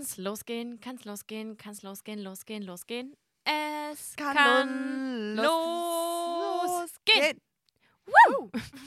Kann's losgehen, kann's losgehen, kann's losgehen, losgehen, losgehen. Es kann losgehen. Woo!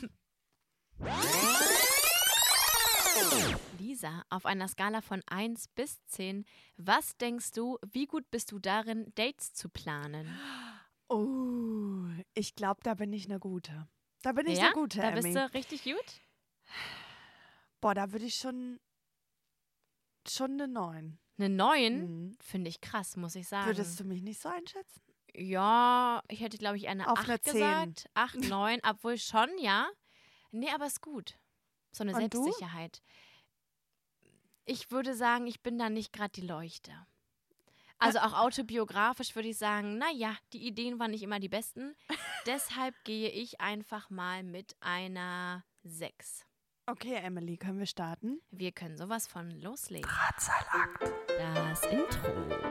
Lisa, auf einer Skala von 1 bis 10, was denkst du, wie gut bist du darin, Dates zu planen? Oh, ich glaube, da bin ich eine Gute. Da bin ich Ja, eine Gute, da bist Emmy. du richtig gut? Boah, da würde ich schon eine 9. Eine 9 Mhm. finde ich krass, muss ich sagen. Würdest du mich nicht so einschätzen? Ja, ich hätte, glaube ich, eine Auf 8 eine 10. gesagt. 8, 9, obwohl schon, ja. Nee, aber ist gut. So eine Und du? Selbstsicherheit. Ich würde sagen, ich bin da nicht gerade die Leuchte. Also auch autobiografisch würde ich sagen, naja, die Ideen waren nicht immer die besten. Deshalb gehe ich einfach mal mit einer 6. Okay, Emily, können wir starten? Wir können sowas von loslegen. Drahtseilakt. Das Intro.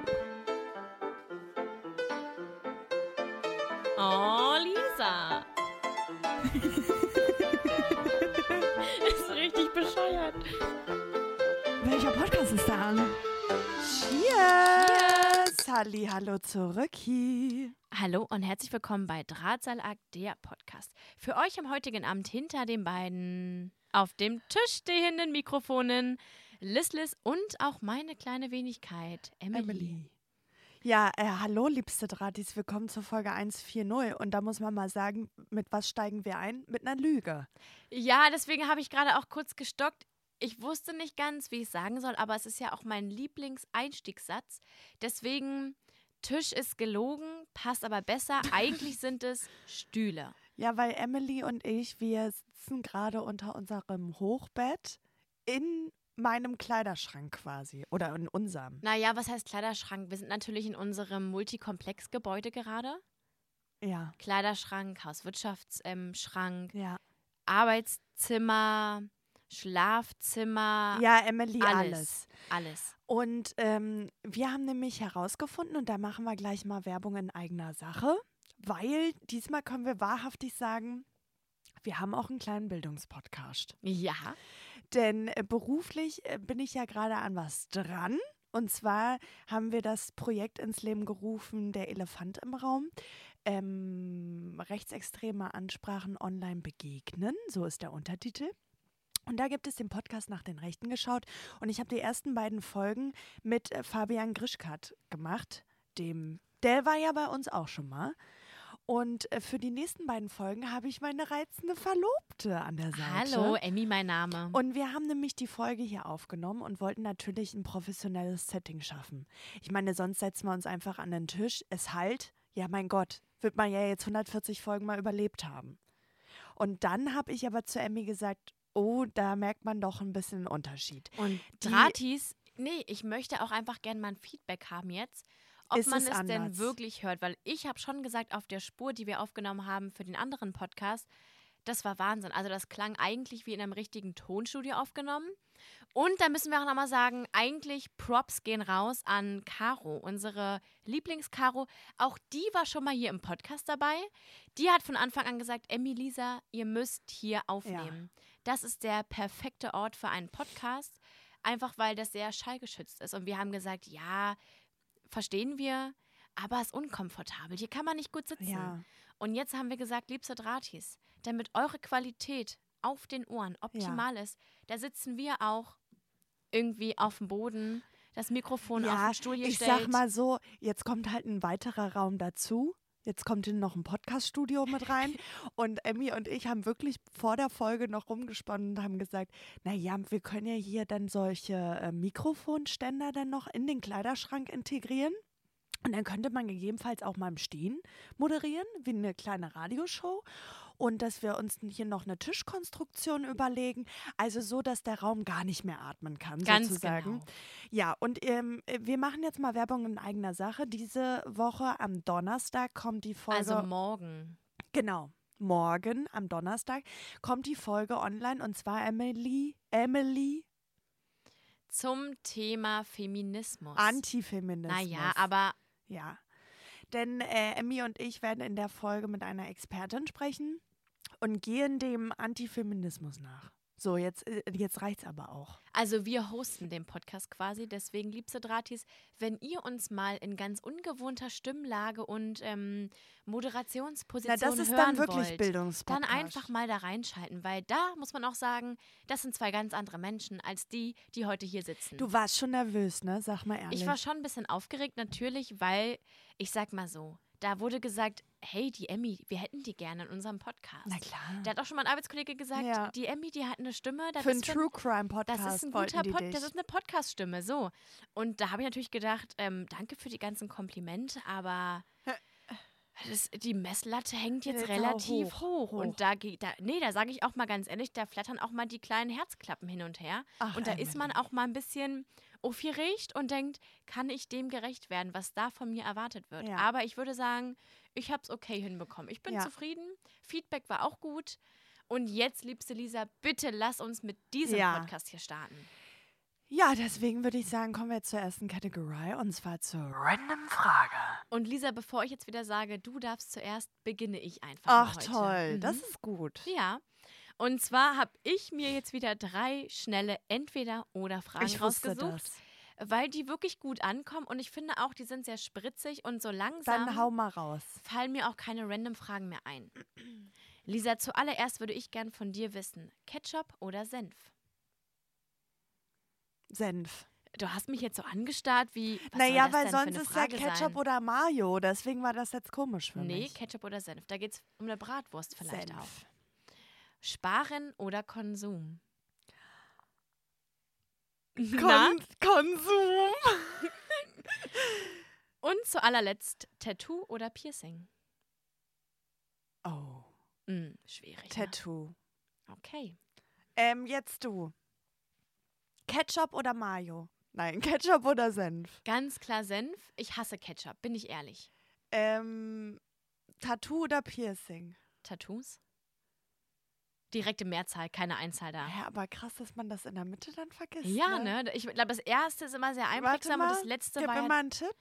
Oh, Lisa. Ist richtig bescheuert. Welcher Podcast ist da an? Cheers! Hallo zurück. Hallo und herzlich willkommen bei Drahtseilakt, der Podcast. Für euch am heutigen Abend hinter den beiden auf dem Tisch stehenden Mikrofonen Liz und auch meine kleine Wenigkeit, Emily. Ja, hallo liebste Drahtis, willkommen zur Folge 140 und da muss man mal sagen, mit was steigen wir ein? Mit einer Lüge. Ja, deswegen habe ich gerade auch kurz gestockt. Ich wusste nicht ganz, wie ich es sagen soll, aber es ist ja auch mein Lieblingseinstiegssatz. Deswegen, Tisch ist gelogen, passt aber besser. Eigentlich sind es Stühle. Ja, weil Emily und ich, wir sitzen gerade unter unserem Hochbett in meinem Kleiderschrank quasi oder in unserem. Naja, was heißt Kleiderschrank? Wir sind natürlich in unserem Multikomplex-Gebäude gerade. Ja, Kleiderschrank, Hauswirtschaftsschrank, ja. Arbeitszimmer, Schlafzimmer, Ja, Emily, alles. Und wir haben nämlich herausgefunden, und da machen wir gleich mal Werbung in eigener Sache, weil diesmal können wir wahrhaftig sagen, wir haben auch einen kleinen Bildungspodcast. Ja. Denn beruflich bin ich ja gerade an was dran. Und zwar haben wir das Projekt ins Leben gerufen, der Elefant im Raum. Rechtsextreme Ansprachen online begegnen, so ist der Untertitel. Und da gibt es den Podcast nach den Rechten geschaut. Und ich habe die ersten beiden Folgen mit Fabian Grischkat gemacht. Der war ja bei uns auch schon mal. Und für die nächsten beiden Folgen habe ich meine reizende Verlobte an der Seite. Hallo, Emmy, mein Name. Und wir haben nämlich die Folge hier aufgenommen und wollten natürlich ein professionelles Setting schaffen. Ich meine, sonst setzen wir uns einfach an den Tisch. Es halt, ja mein Gott, wird man ja jetzt 140 Folgen mal überlebt haben. Und dann habe ich aber zu Emmy gesagt, oh, da merkt man doch ein bisschen einen Unterschied. Und Drahtis, ich möchte auch einfach gerne mal ein Feedback haben jetzt, ob man es denn wirklich hört. Weil ich habe schon gesagt, auf der Spur, die wir aufgenommen haben für den anderen Podcast, das war Wahnsinn. Also das klang eigentlich wie in einem richtigen Tonstudio aufgenommen. Und da müssen wir auch nochmal sagen, eigentlich Props gehen raus an Caro, unsere Lieblings-Caro. Auch die war schon mal hier im Podcast dabei. Die hat von Anfang an gesagt, Emmy, Lisa, ihr müsst hier aufnehmen. Ja. Das ist der perfekte Ort für einen Podcast, einfach weil das sehr schallgeschützt ist. Und wir haben gesagt, ja, verstehen wir, aber es ist unkomfortabel. Hier kann man nicht gut sitzen. Ja. Und jetzt haben wir gesagt, liebste Drahtis, damit eure Qualität auf den Ohren optimal ist, da sitzen wir auch irgendwie auf dem Boden, das Mikrofon auf den Stuhl gestellt. Ich sag mal so, jetzt kommt halt ein weiterer Raum dazu. Jetzt kommt hier noch ein Podcast-Studio mit rein. Und Emmy und ich haben wirklich vor der Folge noch rumgesponnen und haben gesagt, naja, wir können ja hier dann solche Mikrofonständer dann noch in den Kleiderschrank integrieren. Und dann könnte man gegebenenfalls auch mal im Stehen moderieren, wie eine kleine Radioshow. Und dass wir uns hier noch eine Tischkonstruktion überlegen, also so, dass der Raum gar nicht mehr atmen kann, ganz sozusagen. Genau. Ja, und wir machen jetzt mal Werbung in eigener Sache. Diese Woche am Donnerstag kommt die Folge. Also morgen. Genau, morgen am Donnerstag kommt die Folge online und zwar Emily. Zum Thema Feminismus. Antifeminismus. Naja, aber. Ja. Denn Emmy und ich werden in der Folge mit einer Expertin sprechen und gehen dem Antifeminismus nach. So, jetzt reicht's aber auch. Also wir hosten den Podcast quasi, deswegen, liebste Drahtis, wenn ihr uns mal in ganz ungewohnter Stimmlage und Moderationsposition hören wollt, das ist dann wirklich Bildungspodcast. dann einfach mal da reinschalten, weil da muss man auch sagen, das sind zwei ganz andere Menschen als die heute hier sitzen. Du warst schon nervös, ne? Sag mal ehrlich. Ich war schon ein bisschen aufgeregt natürlich, weil, ich sag mal so, da wurde gesagt, hey, die Emmy, wir hätten die gerne in unserem Podcast. Na klar. Da hat auch schon mal ein Arbeitskollege gesagt, die Emmy, die hat eine Stimme. Für einen True Crime Podcast. Das ist ein guter Podcast, das ist eine Podcast-Stimme, so. Und da habe ich natürlich gedacht, danke für die ganzen Komplimente, aber die Messlatte hängt jetzt relativ hoch. Und da sage ich auch mal ganz ehrlich, da flattern auch mal die kleinen Herzklappen hin und her. Ach, und da ist man auch mal ein bisschen aufgeregt und denkt, kann ich dem gerecht werden, was da von mir erwartet wird. Ja. Aber ich würde sagen, ich habe es okay hinbekommen. Ich bin zufrieden, Feedback war auch gut. Und jetzt, liebste Lisa, bitte lass uns mit diesem Podcast hier starten. Ja, deswegen würde ich sagen, kommen wir zur ersten Kategorie, und zwar zur Random Frage. Und Lisa, bevor ich jetzt wieder sage, du darfst zuerst, beginne ich einfach Ach heute. toll, das ist gut. Ja, und zwar habe ich mir jetzt wieder 3 schnelle Entweder-oder-Fragen rausgesucht, weil die wirklich gut ankommen und ich finde auch, die sind sehr spritzig und so langsam Dann hau mal raus. fallen mir auch keine Random-Fragen mehr ein. Lisa, zuallererst würde ich gern von dir wissen, Ketchup oder Senf? Senf. Du hast mich jetzt so angestarrt wie, was naja, soll das weil denn sonst für eine ist ja Frage Ketchup sein? oder Mayo, deswegen war das jetzt komisch für mich. Nee, Ketchup oder Senf. Da geht es um eine Bratwurst vielleicht Senf. auch. Sparen oder Konsum? Konsum. Und zu allerletzt Tattoo oder Piercing? Oh, Schwierig. Tattoo. Ne? Okay. Jetzt du. Ketchup oder Mayo? Nein, Ketchup oder Senf? Ganz klar Senf. Ich hasse Ketchup, bin ich ehrlich. Tattoo oder Piercing? Tattoos? Direkte Mehrzahl, keine Einzahl da. Ja, aber krass, dass man das in der Mitte dann vergisst. Ja, ne? Ich glaube, das erste ist immer sehr einprägsam und das letzte gib war. mir mal einen Tipp.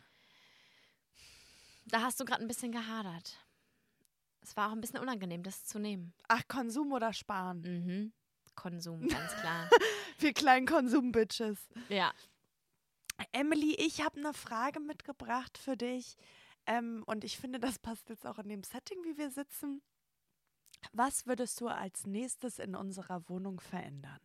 Da hast du gerade ein bisschen gehadert. Es war auch ein bisschen unangenehm, das zu nehmen. Ach, Konsum oder Sparen? Mhm. Konsum, ganz klar. Wir kleinen Konsum-Bitches. Ja. Emily, ich habe eine Frage mitgebracht für dich. Und ich finde, das passt jetzt auch in dem Setting, wie wir sitzen. Was würdest du als nächstes in unserer Wohnung verändern?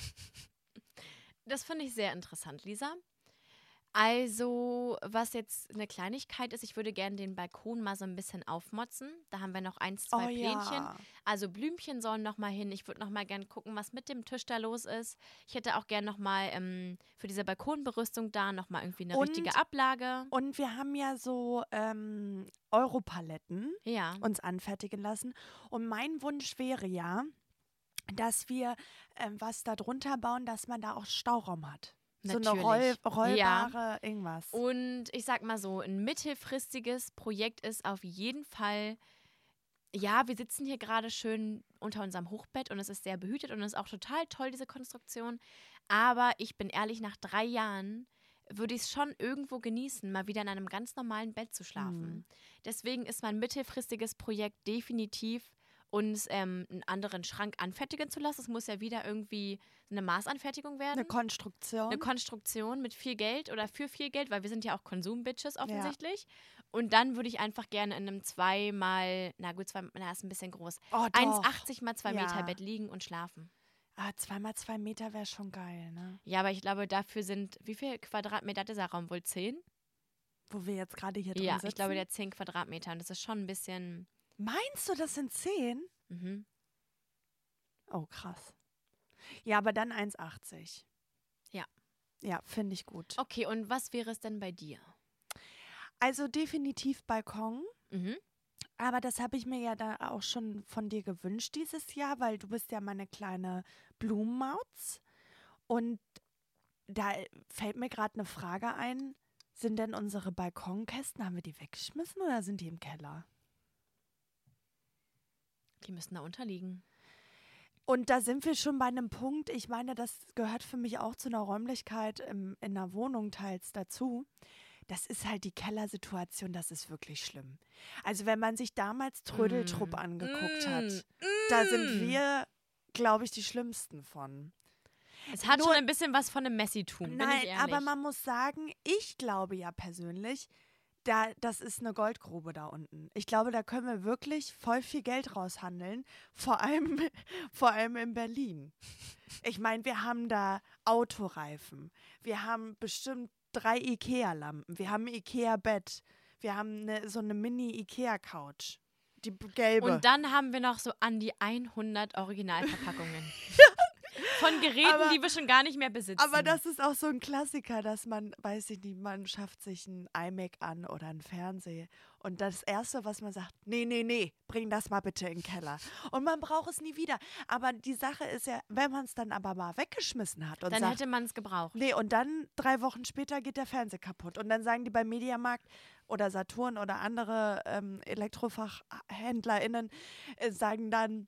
Das finde ich sehr interessant, Lisa. Also, was jetzt eine Kleinigkeit ist, ich würde gerne den Balkon mal so ein bisschen aufmotzen. Da haben wir noch 1, 2 Plänchen. Ja. Also Blümchen sollen noch mal hin. Ich würde noch mal gerne gucken, was mit dem Tisch da los ist. Ich hätte auch gerne noch mal für diese Balkonberüstung da noch mal irgendwie eine richtige Ablage. Und wir haben ja so Europaletten uns anfertigen lassen. Und mein Wunsch wäre ja, dass wir was da drunter bauen, dass man da auch Stauraum hat. Natürlich. So eine rollbare irgendwas. Und ich sag mal so, ein mittelfristiges Projekt ist auf jeden Fall, ja, wir sitzen hier gerade schön unter unserem Hochbett und es ist sehr behütet und es ist auch total toll, diese Konstruktion. Aber ich bin ehrlich, nach 3 Jahren würde ich es schon irgendwo genießen, mal wieder in einem ganz normalen Bett zu schlafen. Deswegen ist mein mittelfristiges Projekt definitiv, uns einen anderen Schrank anfertigen zu lassen. Es muss ja wieder irgendwie eine Maßanfertigung werden. Eine Konstruktion. Eine Konstruktion mit viel Geld oder für viel Geld, weil wir sind ja auch Konsum-Bitches offensichtlich. Ja. Und dann würde ich einfach gerne in einem 2 mal, na gut, 2, na ist ein bisschen groß, 1,80 mal 2 Meter Bett liegen und schlafen. 2 mal 2 Meter wäre schon geil, ne? Ja, aber ich glaube, dafür sind, wie viel Quadratmeter hat dieser Raum wohl? 10? Wo wir jetzt gerade hier drin sitzen? Ja, ich glaube, der 10 Quadratmeter und das ist schon ein bisschen... Meinst du, das sind 10? Mhm. Oh, krass. Ja, aber dann 1,80. Ja. Ja, finde ich gut. Okay, und was wäre es denn bei dir? Also definitiv Balkon. Mhm. Aber das habe ich mir ja da auch schon von dir gewünscht dieses Jahr, weil du bist ja meine kleine Blumenmaus. Und da fällt mir gerade eine Frage ein. Sind denn unsere Balkonkästen, haben wir die weggeschmissen oder sind die im Keller? Die müssen da unterliegen. Und da sind wir schon bei einem Punkt, ich meine, das gehört für mich auch zu einer Räumlichkeit in einer Wohnung teils dazu. Das ist halt die Kellersituation, das ist wirklich schlimm. Also wenn man sich damals Trödeltrupp angeguckt hat, da sind wir glaube ich, die schlimmsten von. Es hat schon ein bisschen was von einem Messi-Tum, bin ich ehrlich. Aber man muss sagen, ich glaube ja persönlich, das ist eine Goldgrube da unten. Ich glaube, da können wir wirklich voll viel Geld raushandeln, vor allem in Berlin. Ich meine, wir haben da Autoreifen, wir haben bestimmt 3 Ikea-Lampen, wir haben ein Ikea-Bett, wir haben so eine Mini-Ikea-Couch, die gelbe. Und dann haben wir noch so an die 100 Originalverpackungen. Von Geräten, die wir schon gar nicht mehr besitzen. Aber das ist auch so ein Klassiker, dass man, weiß ich nicht, man schafft sich ein iMac an oder einen Fernseher. Und das Erste, was man sagt, nee, bring das mal bitte in den Keller. Und man braucht es nie wieder. Aber die Sache ist ja, wenn man es dann aber mal weggeschmissen hat und dann sagt, hätte man es gebraucht. Nee, und dann 3 Wochen später geht der Fernseher kaputt. Und dann sagen die beim Mediamarkt oder Saturn oder andere ElektrofachhändlerInnen, sagen dann,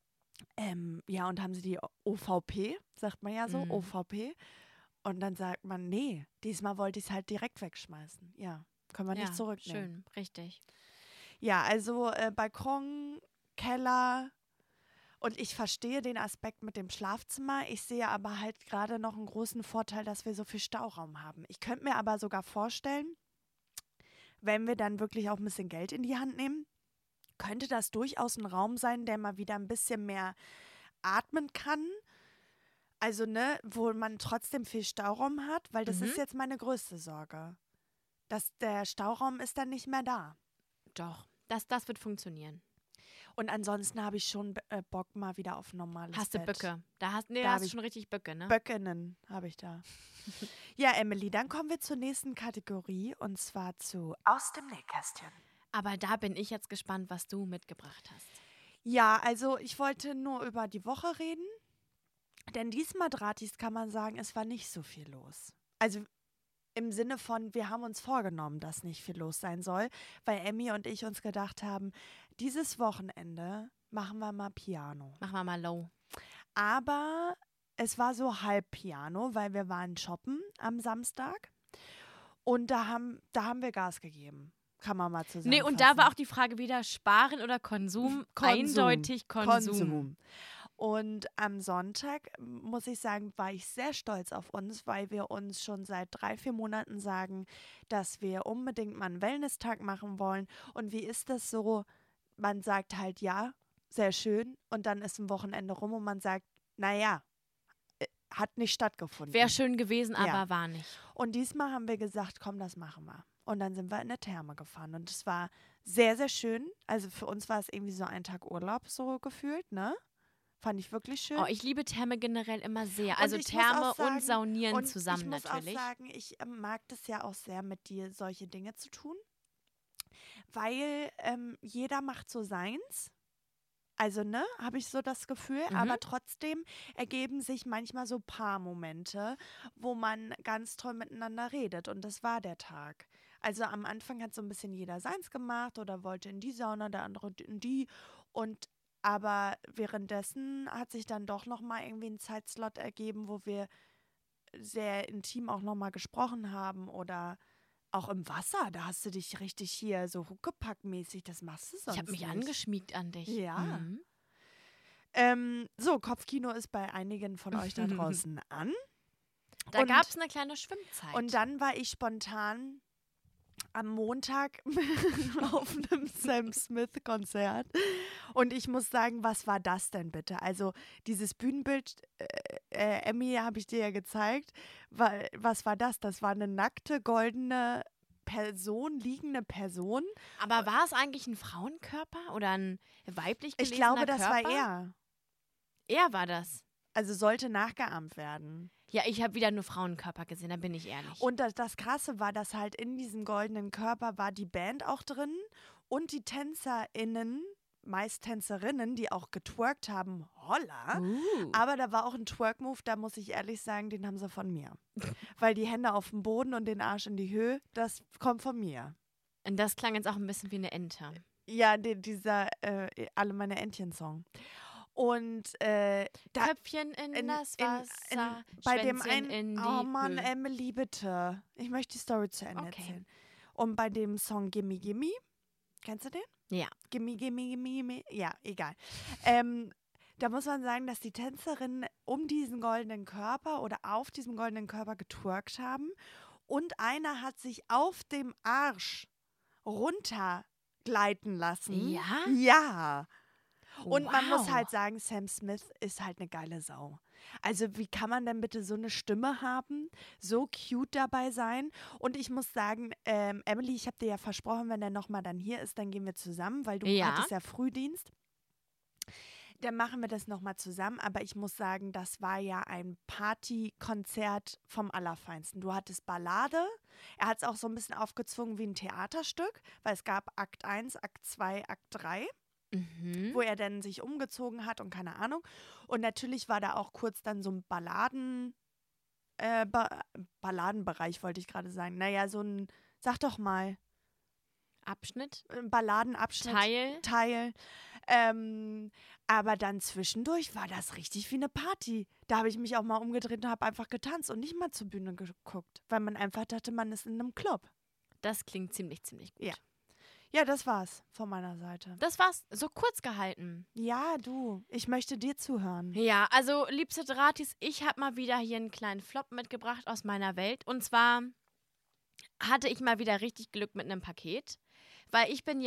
ja, und haben sie die OVP, sagt man ja so, OVP. Und dann sagt man, nee, diesmal wollte ich es halt direkt wegschmeißen. Ja, können wir nicht zurücknehmen. Schön, richtig. Ja, also Balkon, Keller und ich verstehe den Aspekt mit dem Schlafzimmer. Ich sehe aber halt gerade noch einen großen Vorteil, dass wir so viel Stauraum haben. Ich könnte mir aber sogar vorstellen, wenn wir dann wirklich auch ein bisschen Geld in die Hand nehmen, könnte das durchaus ein Raum sein, der mal wieder ein bisschen mehr atmen kann. Also, ne, wo man trotzdem viel Stauraum hat, weil das ist jetzt meine größte Sorge. Der Stauraum ist dann nicht mehr da. Doch, das wird funktionieren. Und ansonsten habe ich schon Bock mal wieder auf ein normales Hast du Bett. Böcke? Da hast du schon richtig Böcke, ne? Böckinnen habe ich da. Ja, Emily, dann kommen wir zur nächsten Kategorie und zwar zu Aus dem Nähkästchen. Aber da bin ich jetzt gespannt, was du mitgebracht hast. Ja, also ich wollte nur über die Woche reden, denn diesmal, Dratis, kann man sagen, es war nicht so viel los. Also im Sinne von, wir haben uns vorgenommen, dass nicht viel los sein soll, weil Emmy und ich uns gedacht haben, dieses Wochenende machen wir mal Piano. Machen wir mal low. Aber es war so halb Piano, weil wir waren shoppen am Samstag und da haben wir Gas gegeben. Kann man mal zusammenfassen. Nee, und da war auch die Frage wieder, Sparen oder Konsum? Eindeutig Konsum. Und am Sonntag, muss ich sagen, war ich sehr stolz auf uns, weil wir uns schon seit 3-4 Monaten sagen, dass wir unbedingt mal einen Wellness-Tag machen wollen. Und wie ist das so? Man sagt halt, ja, sehr schön. Und dann ist ein Wochenende rum und man sagt, naja, hat nicht stattgefunden. Wäre schön gewesen, aber war nicht. Und diesmal haben wir gesagt, komm, das machen wir. Und dann sind wir in der Therme gefahren. Und es war sehr, sehr schön. Also für uns war es irgendwie so ein Tag Urlaub so gefühlt, ne? Fand ich wirklich schön. Oh, ich liebe Therme generell immer sehr. Also Therme und Saunieren zusammen natürlich. Ich muss auch sagen, ich mag das ja auch sehr, mit dir solche Dinge zu tun. Weil jeder macht so seins. Also, ne, habe ich so das Gefühl. Aber trotzdem ergeben sich manchmal so Paarmomente, wo man ganz toll miteinander redet. Und das war der Tag. Also am Anfang hat so ein bisschen jeder seins gemacht oder wollte in die Sauna, der andere in die. Aber währenddessen hat sich dann doch nochmal irgendwie ein Zeitslot ergeben, wo wir sehr intim auch nochmal gesprochen haben oder auch im Wasser. Da hast du dich richtig hier so Huckepack-mäßig, das machst du sonst nicht. Ich habe mich angeschmiegt an dich. Ja. So, Kopfkino ist bei einigen von euch da draußen an. Da gab es eine kleine Schwimmzeit. Und dann war ich spontan am Montag auf einem Sam Smith-Konzert. Und ich muss sagen, was war das denn bitte? Also dieses Bühnenbild, Emmy, habe ich dir ja gezeigt. Was war das? Das war eine nackte, goldene Person, liegende Person. Aber war es eigentlich ein Frauenkörper oder ein weiblich gelesener Ich glaube, das Körper? war er. Er war das. Also sollte nachgeahmt werden. Ja, ich habe wieder nur Frauenkörper gesehen, da bin ich ehrlich. Und das Krasse war, dass halt in diesem goldenen Körper war die Band auch drin und die TänzerInnen, meist Tänzerinnen, die auch getwerkt haben, holla. Aber da war auch ein Twerk-Move, da muss ich ehrlich sagen, den haben sie von mir. Weil die Hände auf dem Boden und den Arsch in die Höhe, das kommt von mir. Und das klang jetzt auch ein bisschen wie eine Ente. Ja, dieser Alle meine Entchen-Song. Und Köpfchen in das Wasser, bei dem Schwänzchen einen, in die oh Mann, Höhe. Emily, bitte. Ich möchte die Story zu Ende erzählen. Und bei dem Song Gimme Gimme, kennst du den? Ja. Gimme, Gimme, Gimme, Gimme, ja, egal. Da muss man sagen, dass die Tänzerinnen um diesen goldenen Körper oder auf diesem goldenen Körper getwerkt haben. Und einer hat sich auf dem Arsch runtergleiten lassen. Ja? Ja. Und man muss Wow. halt sagen, Sam Smith ist halt eine geile Sau. Also wie kann man denn bitte so eine Stimme haben, so cute dabei sein? Und ich muss sagen, Emily, ich habe dir ja versprochen, wenn er nochmal dann hier ist, dann gehen wir zusammen, weil du hattest ja Frühdienst. Dann machen wir das nochmal zusammen, aber ich muss sagen, das war ja ein Partykonzert vom Allerfeinsten. Du hattest Ballade, er hat es auch so ein bisschen aufgezwungen wie ein Theaterstück, weil es gab Akt 1, Akt 2, Akt 3. Wo er dann sich umgezogen hat und keine Ahnung. Und natürlich war da auch kurz dann so ein Balladenbereich, wollte ich gerade sagen. Naja, so ein, sag doch mal. Abschnitt? Balladenabschnitt. Teil. Aber dann zwischendurch war das richtig wie eine Party. Da habe ich mich auch mal umgedreht und habe einfach getanzt und nicht mal zur Bühne geguckt, weil man einfach dachte, man ist in einem Club. Das klingt ziemlich, ziemlich gut. Ja, das war's von meiner Seite. Das war's, so kurz gehalten. Ja, du, ich möchte dir zuhören. Ja, also, liebste Dratis, ich habe mal wieder hier einen kleinen Flop mitgebracht aus meiner Welt. Und zwar hatte ich mal wieder richtig Glück mit einem Paket. Weil ich bin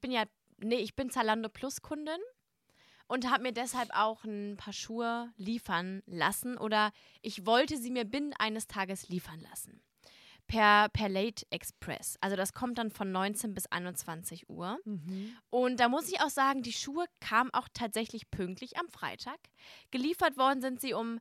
Zalando Plus Kundin und habe mir deshalb auch ein paar Schuhe liefern lassen. Oder ich wollte sie mir binnen eines Tages liefern lassen. Per Late Express. Also das kommt dann von 19 bis 21 Uhr. Und da muss ich auch sagen, die Schuhe kamen auch tatsächlich pünktlich am Freitag. Geliefert worden sind sie um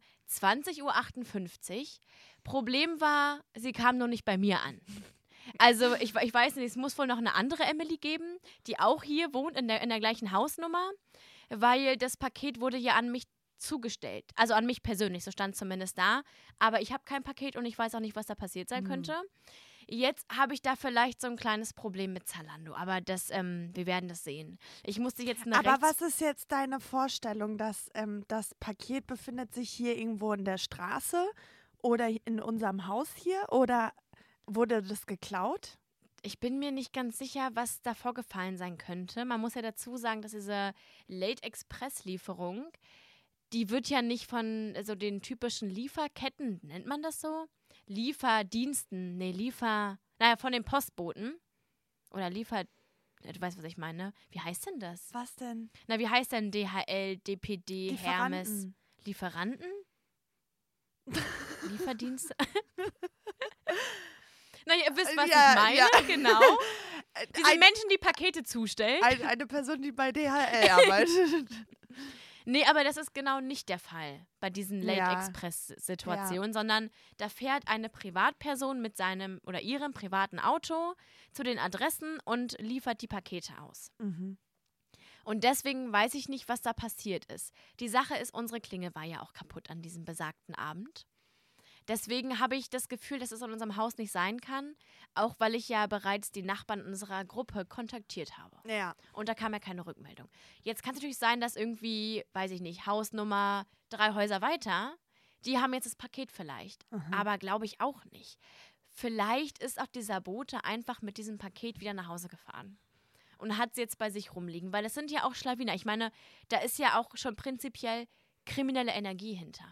20:58 Uhr. Problem war, sie kamen noch nicht bei mir an. Also ich weiß nicht, es muss wohl noch eine andere Emily geben, die auch hier wohnt, in der gleichen Hausnummer. Weil das Paket wurde ja an mich zugestellt. Also an mich persönlich, so stand zumindest da. Aber ich habe kein Paket und ich weiß auch nicht, was da passiert sein könnte. Jetzt habe ich da vielleicht so ein kleines Problem mit Zalando. Aber wir werden das sehen. Ich musste jetzt Aber was ist jetzt deine Vorstellung, dass das Paket befindet sich hier irgendwo in der Straße oder in unserem Haus hier? Oder wurde das geklaut? Ich bin mir nicht ganz sicher, was da vorgefallen sein könnte. Man muss ja dazu sagen, dass diese Late-Express-Lieferung, die wird ja nicht von so den typischen Lieferketten, nennt man das so? Lieferdiensten, von den Postboten. Oder du weißt, was ich meine. Wie heißt denn das? Was denn? Na, wie heißt denn DHL, DPD, Hermes? Lieferanten? Lieferdienste? Na, ihr wisst, was ich meine, genau. Diese Menschen, die Pakete zustellen. Eine Person, die bei DHL arbeitet. Nee, aber das ist genau nicht der Fall bei diesen Late-Express-Situationen, sondern da fährt eine Privatperson mit seinem oder ihrem privaten Auto zu den Adressen und liefert die Pakete aus. Und deswegen weiß ich nicht, was da passiert ist. Die Sache ist, unsere Klingel war ja auch kaputt an diesem besagten Abend. Deswegen habe ich das Gefühl, dass es in unserem Haus nicht sein kann, auch weil ich ja bereits die Nachbarn unserer Gruppe kontaktiert habe. Ja. Und da kam ja keine Rückmeldung. Jetzt kann es natürlich sein, dass irgendwie, weiß ich nicht, Hausnummer 3 Häuser weiter, die haben jetzt das Paket vielleicht. Aber glaube ich auch nicht. Vielleicht ist auch dieser Bote einfach mit diesem Paket wieder nach Hause gefahren. Und hat es jetzt bei sich rumliegen. Weil es sind ja auch Schlawiner. Ich meine, da ist ja auch schon prinzipiell kriminelle Energie hinter.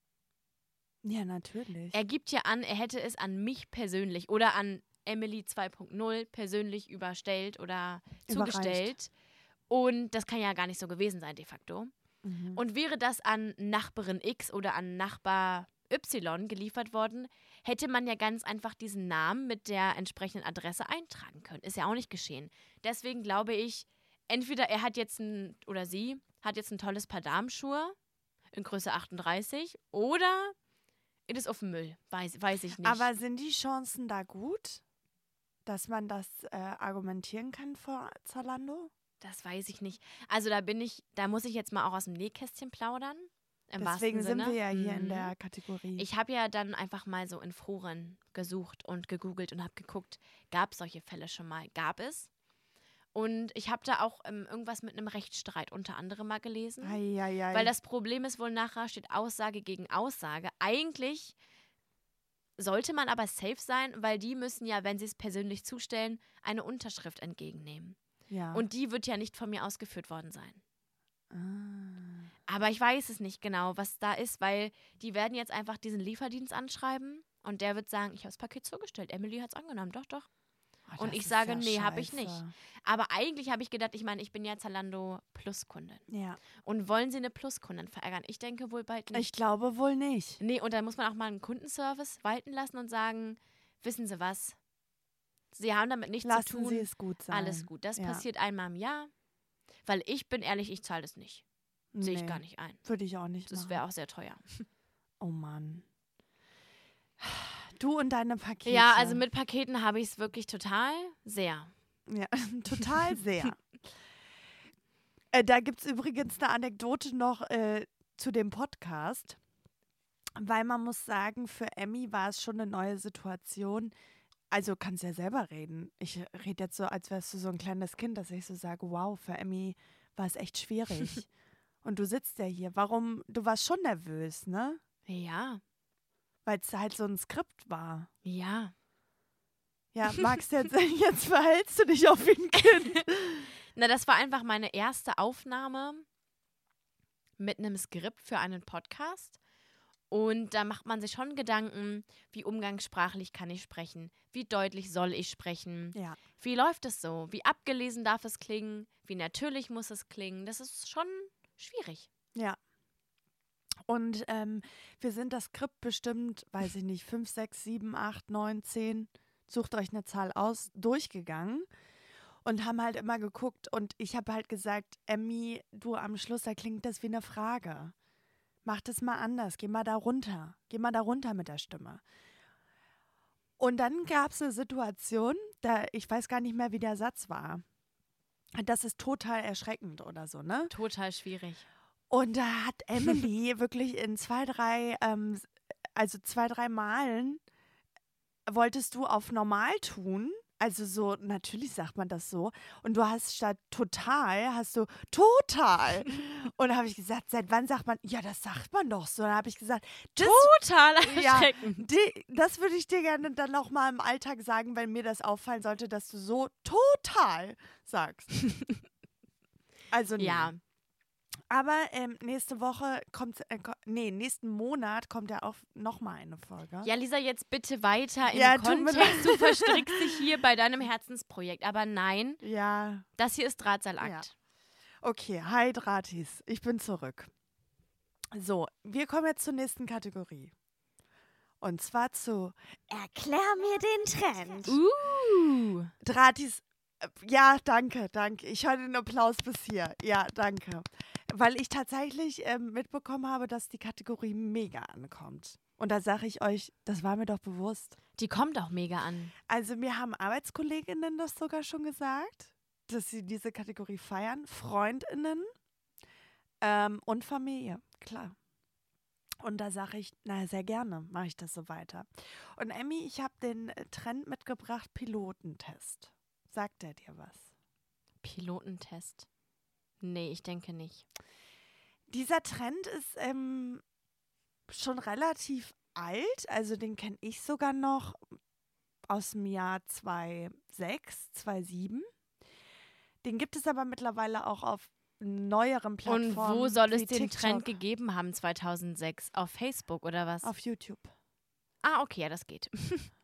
Ja, natürlich. Er gibt ja an, er hätte es an mich persönlich oder an Emily 2.0 persönlich überstellt oder zugestellt. Und das kann ja gar nicht so gewesen sein, de facto. Und wäre das an Nachbarin X oder an Nachbar Y geliefert worden, hätte man ja ganz einfach diesen Namen mit der entsprechenden Adresse eintragen können. Ist ja auch nicht geschehen. Deswegen glaube ich, entweder er hat jetzt oder sie hat jetzt ein tolles Paar Damenschuhe in Größe 38 oder es ist auf dem Müll. Weiß ich nicht. Aber sind die Chancen da gut, dass man das argumentieren kann vor Zalando? Das weiß ich nicht. Also da muss ich jetzt mal auch aus dem Nähkästchen plaudern. Deswegen sind wir ja hier in der Kategorie. Ich habe ja dann einfach mal so in Foren gesucht und gegoogelt und habe geguckt, gab es solche Fälle schon mal? Gab es? Und ich habe da auch irgendwas mit einem Rechtsstreit unter anderem mal gelesen. Weil das Problem ist wohl nachher, steht Aussage gegen Aussage. Eigentlich sollte man aber safe sein, weil die müssen ja, wenn sie es persönlich zustellen, eine Unterschrift entgegennehmen. Ja. Und die wird ja nicht von mir ausgeführt worden sein. Aber ich weiß es nicht genau, was da ist, weil die werden jetzt einfach diesen Lieferdienst anschreiben und der wird sagen, ich habe das Paket zugestellt. Emily hat es angenommen, doch, doch. Oh, Und ich das ist sage, ja nee, habe ich nicht. scheiße. Aber eigentlich habe ich gedacht, ich meine, ich bin ja Zalando Plus-Kundin. Ja. Und wollen sie eine Plus-Kundin verärgern? Ich denke wohl bald nicht. Ich glaube wohl nicht. Nee, und dann muss man auch mal einen Kundenservice walten lassen und sagen, wissen Sie was? Sie haben damit nichts zu tun. Lassen Sie es gut sein. Alles gut. Das Ja. passiert einmal im Jahr. Weil ich bin ehrlich, ich zahle das nicht. Sehe ich Nee, gar nicht ein. würde ich auch nicht Das machen. wäre auch sehr teuer. Oh Mann. Du und deine Pakete. Ja, also mit Paketen habe ich es wirklich total sehr. Ja, total sehr. Da gibt es übrigens eine Anekdote noch zu dem Podcast, weil man muss sagen, für Emmy war es schon eine neue Situation. Also kannst ja selber reden. Ich rede jetzt so, als wärst du so ein kleines Kind, dass ich so sage, wow, für Emmy war es echt schwierig. Und du sitzt ja hier. Warum? Du warst schon nervös, ne? Ja, Weil es halt so ein Skript war. ja. Ja, Max, jetzt verhältst du dich auch wie ein Kind. Na, das war einfach meine erste Aufnahme mit einem Skript für einen Podcast. Und da macht man sich schon Gedanken, wie umgangssprachlich kann ich sprechen? Wie deutlich soll ich sprechen? Ja. Wie läuft es so? Wie abgelesen darf es klingen? Wie natürlich muss es klingen? Das ist schon schwierig. Ja. Und wir sind das Skript bestimmt, weiß ich nicht, 5, 6, 7, 8, 9, 10, sucht euch eine Zahl aus, durchgegangen und haben halt immer geguckt. Und ich habe halt gesagt, Emmy, du am Schluss, da klingt das wie eine Frage. Mach das mal anders, geh mal da runter. Geh mal da runter mit der Stimme. Und dann gab es eine Situation, ich weiß gar nicht mehr, wie der Satz war. Das ist total erschreckend oder so, ne? Total schwierig. Und da hat Emily wirklich in 2, 3 Malen wolltest du auf normal tun. Also so, natürlich sagt man das so. Und du hast statt total, hast du total. Und da habe ich gesagt, seit wann sagt man, ja, das sagt man doch so. Und dann habe ich gesagt, Total ja, erschreckend. das würde ich dir gerne dann noch mal im Alltag sagen, wenn mir das auffallen sollte, dass du so total sagst. Also nee. Ja, Aber nächsten Monat kommt ja auch nochmal eine Folge. ja, Lisa, jetzt bitte weiter im Ja, tut mir Kontext. Du verstrickst dich hier bei deinem Herzensprojekt. Aber nein, Ja, das hier ist Drahtseilakt. Ja. Okay, hi Drahtis, ich bin zurück. So, wir kommen jetzt zur nächsten Kategorie. Und zwar zu Erklär mir den Trend. Drahtis, ja, danke. Ich höre den Applaus bis hier. Ja, danke. Weil ich tatsächlich mitbekommen habe, dass die Kategorie mega ankommt. Und da sage ich euch, das war mir doch bewusst. Die kommt auch mega an. Also mir haben Arbeitskolleginnen das sogar schon gesagt, dass sie diese Kategorie feiern. FreundInnen und Familie, klar. Und da sage ich, na sehr gerne, mache ich das so weiter. Und Emmy, ich habe den Trend mitgebracht, Pilotentest. Sagt der dir was? Pilotentest. Nee, ich denke nicht. Dieser Trend ist schon relativ alt, also den kenne ich sogar noch aus dem Jahr 2006, 2007. Den gibt es aber mittlerweile auch auf neueren Plattformen. Und wo soll es wie den TikTok. Trend gegeben haben 2006? Auf Facebook oder was? Auf YouTube. Ah, okay, ja, das geht.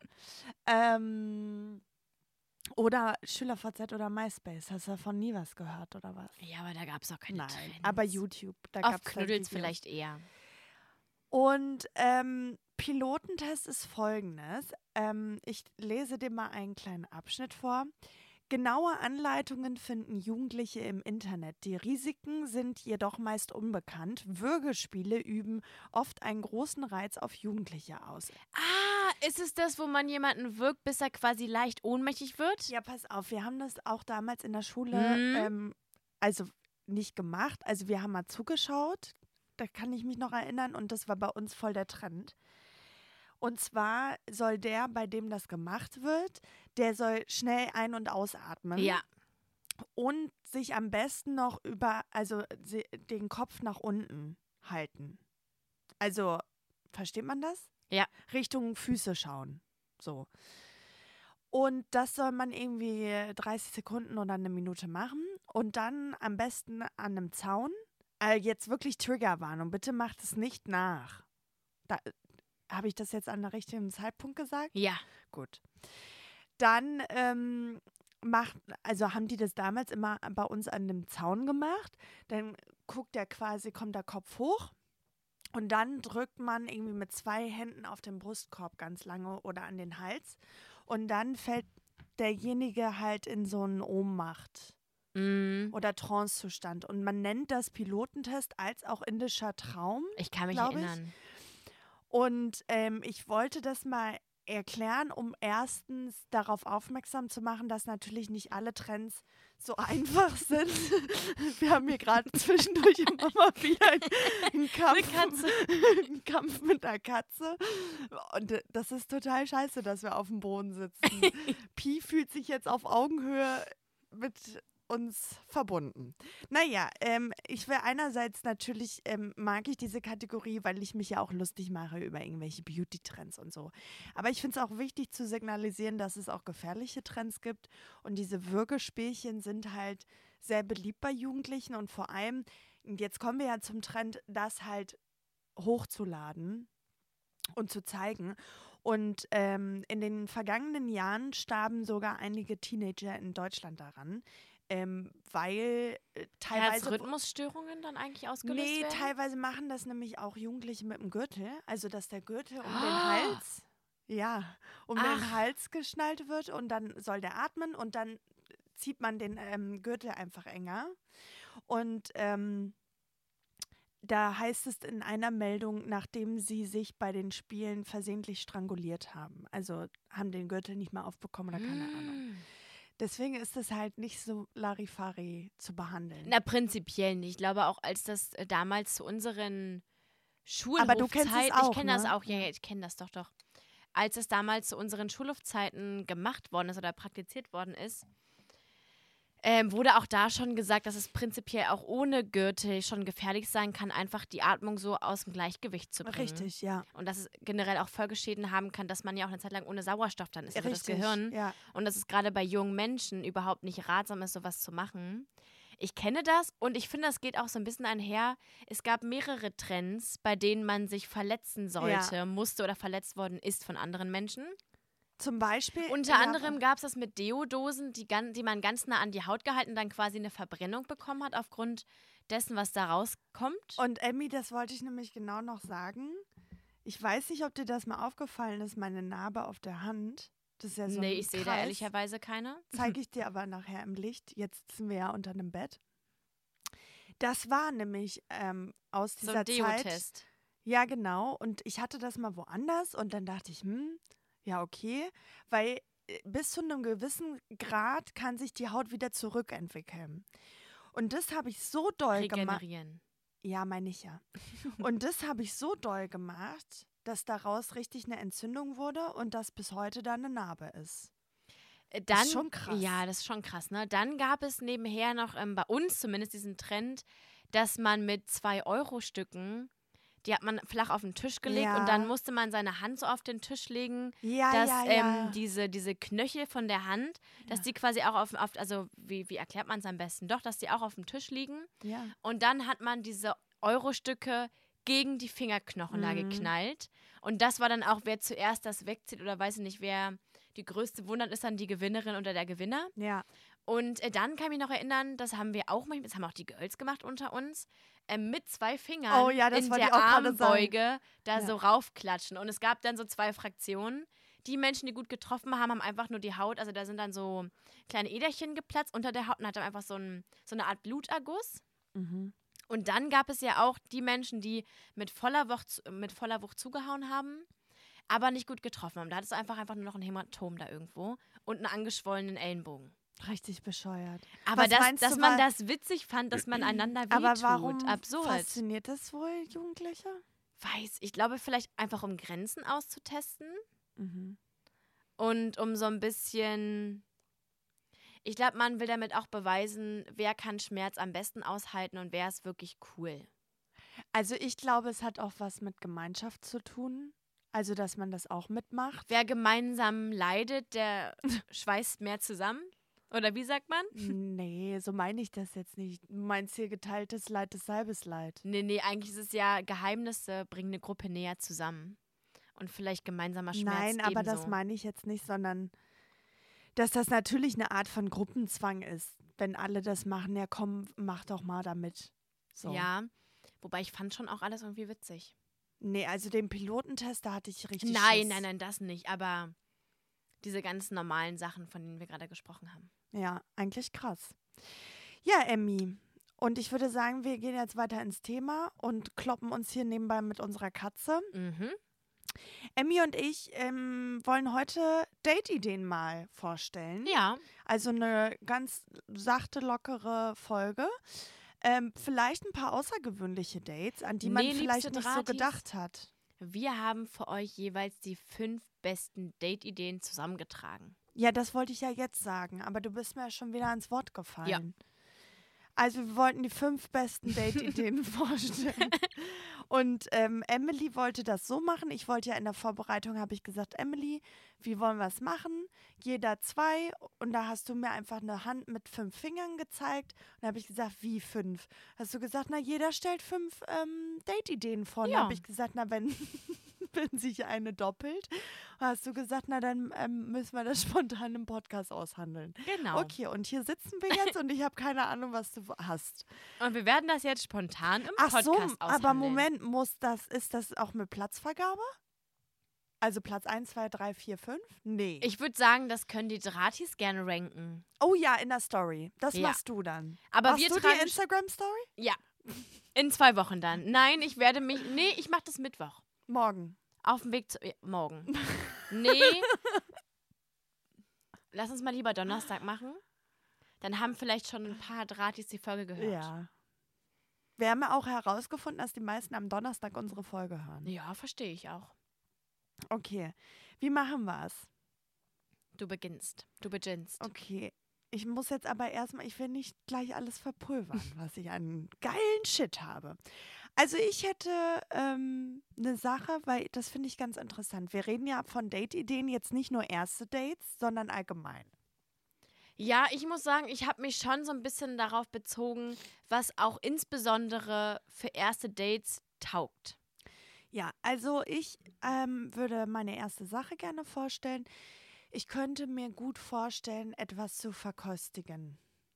Oder SchülerVZ oder MySpace. Hast du davon nie was gehört oder was? Ja, aber da gab es auch keine Nein, Trends. aber YouTube. Da Auf gab's Knuddels Videos. vielleicht eher. Und Pilotentest ist folgendes. Ich lese dir mal einen kleinen Abschnitt vor. Genaue Anleitungen finden Jugendliche im Internet. Die Risiken sind jedoch meist unbekannt. Würgespiele üben oft einen großen Reiz auf Jugendliche aus. Ah, ist es das, wo man jemanden wirkt, bis er quasi leicht ohnmächtig wird? Ja, pass auf, wir haben das auch damals in der Schule, also nicht gemacht. Also wir haben mal zugeschaut, da kann ich mich noch erinnern, und das war bei uns voll der Trend. Und zwar soll der, bei dem das gemacht wird, der soll schnell ein- und ausatmen. Ja. Und sich am besten noch den Kopf nach unten halten. Also, versteht man das? Ja. Richtung Füße schauen. So. Und das soll man irgendwie 30 Sekunden oder eine Minute machen. Und dann am besten an einem Zaun Jetzt wirklich Triggerwarnung. Bitte macht es nicht nach. Habe ich das jetzt an der richtigen Zeitpunkt gesagt? Ja. Gut. Dann haben die das damals immer bei uns an dem Zaun gemacht. Dann kommt der Kopf hoch und dann drückt man irgendwie mit 2 Händen auf den Brustkorb ganz lange oder an den Hals und dann fällt derjenige halt in so einen Ohnmacht oder Trancezustand. Und man nennt das Pilotentest als auch indischer Traum. Ich kann mich erinnern. Und ich wollte das mal erklären, um erstens darauf aufmerksam zu machen, dass natürlich nicht alle Trends so einfach sind. Wir haben hier gerade zwischendurch immer mal wieder einen Kampf mit einer Katze. Und das ist total scheiße, dass wir auf dem Boden sitzen. Pi fühlt sich jetzt auf Augenhöhe mit uns verbunden. Naja, ich will einerseits natürlich, mag ich diese Kategorie, weil ich mich ja auch lustig mache über irgendwelche Beauty-Trends und so. Aber ich finde es auch wichtig zu signalisieren, dass es auch gefährliche Trends gibt und diese Würgespielchen sind halt sehr beliebt bei Jugendlichen und vor allem, jetzt kommen wir ja zum Trend, das halt hochzuladen und zu zeigen. Und in den vergangenen Jahren starben sogar einige Teenager in Deutschland daran. Weil teilweise Herzrhythmusstörungen dann eigentlich ausgelöst werden? Nee, teilweise machen das nämlich auch Jugendliche mit dem Gürtel. Also, dass der Gürtel um den Hals geschnallt wird und dann soll der atmen und dann zieht man den Gürtel einfach enger. Und da heißt es in einer Meldung, nachdem sie sich bei den Spielen versehentlich stranguliert haben. Also haben den Gürtel nicht mehr aufbekommen oder keine Ahnung. Deswegen ist das halt nicht so Larifari zu behandeln. Na, prinzipiell nicht. Ich glaube auch, als das damals zu unseren Schulhofzeiten. Aber du kennst es auch, ich kenne das auch, ja, ich kenne das doch. Als es damals zu unseren Schulhofzeiten gemacht worden ist oder praktiziert worden ist, wurde auch da schon gesagt, dass es prinzipiell auch ohne Gürtel schon gefährlich sein kann, einfach die Atmung so aus dem Gleichgewicht zu bringen. Richtig, ja. Und dass es generell auch Folgeschäden haben kann, dass man ja auch eine Zeit lang ohne Sauerstoff dann ist, also das Gehirn. Ja. Und dass es gerade bei jungen Menschen überhaupt nicht ratsam ist, sowas zu machen. Ich kenne das und ich finde, das geht auch so ein bisschen einher. Es gab mehrere Trends, bei denen man sich verletzen sollte, musste oder verletzt worden ist von anderen Menschen. Zum Beispiel? Unter anderem gab es das mit Deodosen, die man ganz nah an die Haut gehalten, dann quasi eine Verbrennung bekommen hat aufgrund dessen, was da rauskommt. Und Emmy, das wollte ich nämlich genau noch sagen. Ich weiß nicht, ob dir das mal aufgefallen ist, meine Narbe auf der Hand. Das ist ja so nee, ich sehe da ehrlicherweise keine. Zeige ich dir aber nachher im Licht. Jetzt sind wir ja unter einem Bett. Das war nämlich aus dieser so ein Deo-Test. Zeit. Ja, genau. Und ich hatte das mal woanders und dann dachte ich, ja, okay, weil bis zu einem gewissen Grad kann sich die Haut wieder zurückentwickeln. Und das habe ich so doll gemacht. Regenerieren. Ja, meine ich ja. Und das habe ich so doll gemacht, dass daraus richtig eine Entzündung wurde und dass bis heute da eine Narbe ist. Das ist schon krass. Ja, das ist schon krass, ne? Dann gab es nebenher noch bei uns zumindest diesen Trend, dass man mit 2-Euro-Stücken, die hat man flach auf den Tisch gelegt und dann musste man seine Hand so auf den Tisch legen, dass diese Knöchel von der Hand, dass die quasi auch also wie erklärt man es am besten? Doch, dass die auch auf dem Tisch liegen. Ja. Und dann hat man diese Euro-Stücke gegen die Fingerknochen da geknallt. Und das war dann auch, wer zuerst das wegzieht oder weiß ich nicht, wer die größte wundert, ist dann die Gewinnerin oder der Gewinner. Ja. Und dann kann ich mich noch erinnern, das haben auch die Girls gemacht unter uns, mit 2 Fingern in der Armbeuge da so raufklatschen. Und es gab dann so 2 Fraktionen. Die Menschen, die gut getroffen haben, haben einfach nur die Haut, also da sind dann so kleine Äderchen geplatzt unter der Haut und hat dann einfach so eine Art Bluterguss. Mhm. Und dann gab es ja auch die Menschen, die mit voller Wucht zugehauen haben, aber nicht gut getroffen haben. Da hattest du einfach nur noch ein Hämatom da irgendwo und einen angeschwollenen Ellenbogen. Richtig bescheuert. Aber dass man das witzig fand, dass man einander wehtut. Aber warum absurd. Fasziniert das wohl Jugendliche? Ich glaube vielleicht einfach, um Grenzen auszutesten. Mhm. Und um so ein bisschen, ich glaube, man will damit auch beweisen, wer kann Schmerz am besten aushalten und wer ist wirklich cool. Also ich glaube, es hat auch was mit Gemeinschaft zu tun. Also, dass man das auch mitmacht. Wer gemeinsam leidet, der schweißt mehr zusammen. Oder wie sagt man? Nee, so meine ich das jetzt nicht. Du meinst hier geteiltes Leid ist halbes Leid. Nee, eigentlich ist es ja, Geheimnisse bringen eine Gruppe näher zusammen. Und vielleicht gemeinsamer Schmerz Nein, aber ebenso. das meine ich jetzt nicht, sondern dass das natürlich eine Art von Gruppenzwang ist. Wenn alle das machen, ja komm, mach doch mal damit. So. Ja, wobei ich fand schon auch alles irgendwie witzig. Nee, also den Pilotentest, da hatte ich richtig Nein, Schiss. das nicht. Aber diese ganzen normalen Sachen, von denen wir gerade gesprochen haben. Ja, eigentlich krass. Ja, Emmy. Und ich würde sagen, wir gehen jetzt weiter ins Thema und kloppen uns hier nebenbei mit unserer Katze. Mhm. Emmy und ich wollen heute Date-Ideen mal vorstellen. Ja. Also eine ganz sachte, lockere Folge. Vielleicht ein paar außergewöhnliche Dates, an die man vielleicht nicht so gedacht hat. Wir haben für euch jeweils die 5 besten Date-Ideen zusammengetragen. Ja, das wollte ich ja jetzt sagen, aber du bist mir ja schon wieder ans Wort gefallen. Ja. Also wir wollten die 5 besten Date-Ideen vorstellen. Und Emily wollte das so machen. Ich wollte ja in der Vorbereitung, habe ich gesagt, Emily, wie wollen wir es machen? Jeder 2. Und da hast du mir einfach eine Hand mit 5 Fingern gezeigt. Und da habe ich gesagt, wie 5? Hast du gesagt, na, jeder stellt 5 Date-Ideen vor. Und Ja. da habe ich gesagt, na, wenn sich eine doppelt. Und hast du gesagt, na, dann müssen wir das spontan im Podcast aushandeln. Genau. Okay, und hier sitzen wir jetzt und ich habe keine Ahnung, was du hast. Und wir werden das jetzt spontan im Podcast aushandeln. Aber Moment, ist das auch mit Platzvergabe? Also Platz 1, 2, 3, 4, 5? Nee. Ich würde sagen, das können die Dratis gerne ranken. Oh ja, in der Story. Das Ja. machst du dann. Aber Machst wir du tragen die Instagram-Story? Ja. In 2 Wochen dann. Nein, ich mache das Mittwoch. Morgen. Auf dem Weg zu. Morgen. Nee. Lass uns mal lieber Donnerstag machen. Dann haben vielleicht schon ein paar Dratis die Folge gehört. Ja. Wir haben ja auch herausgefunden, dass die meisten am Donnerstag unsere Folge hören. Ja, verstehe ich auch. Okay. Wie machen wir es? Du beginnst. Okay. Ich muss jetzt aber erstmal, ich will nicht gleich alles verpulvern, was ich an geilen Shit habe. Also ich hätte eine Sache, weil das finde ich ganz interessant. Wir reden ja von Date-Ideen jetzt nicht nur erste Dates, sondern allgemein. Ja, ich muss sagen, ich habe mich schon so ein bisschen darauf bezogen, was auch insbesondere für erste Dates taugt. Ja, also ich würde meine erste Sache gerne vorstellen. Ich könnte mir gut vorstellen, etwas zu verkostigen.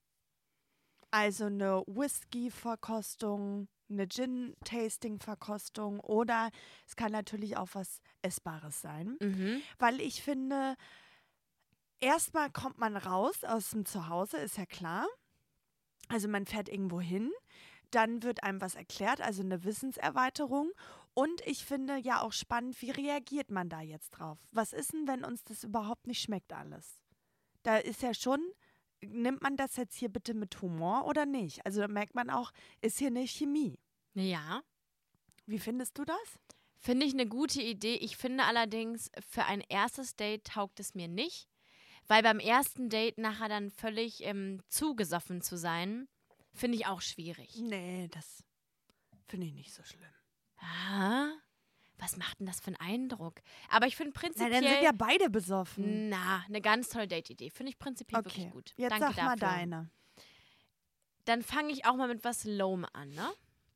Also eine Whisky-Verkostung, eine Gin-Tasting-Verkostung oder es kann natürlich auch was Essbares sein. Mhm. Weil ich finde, erstmal kommt man raus aus dem Zuhause, ist ja klar. Also man fährt irgendwo hin, dann wird einem was erklärt, also eine Wissenserweiterung. Und ich finde ja auch spannend, wie reagiert man da jetzt drauf? Was ist denn, wenn uns das überhaupt nicht schmeckt alles? Da ist ja schon, nimmt man das jetzt hier bitte mit Humor oder nicht? Also da merkt man auch, ist hier eine Chemie. Ja. Wie findest du das? Finde ich eine gute Idee. Ich finde allerdings, für ein erstes Date taugt es mir nicht, weil beim ersten Date nachher dann völlig zugesoffen zu sein, finde ich auch schwierig. Nee, das finde ich nicht so schlimm. Ah, was macht denn das für einen Eindruck? Aber ich finde prinzipiell... Na, dann sind ja beide besoffen. eine ganz tolle Date-Idee. Finde ich prinzipiell wirklich gut. Jetzt Danke sag mal dafür. deine. Dann fange ich auch mal mit was Lowem an, ne?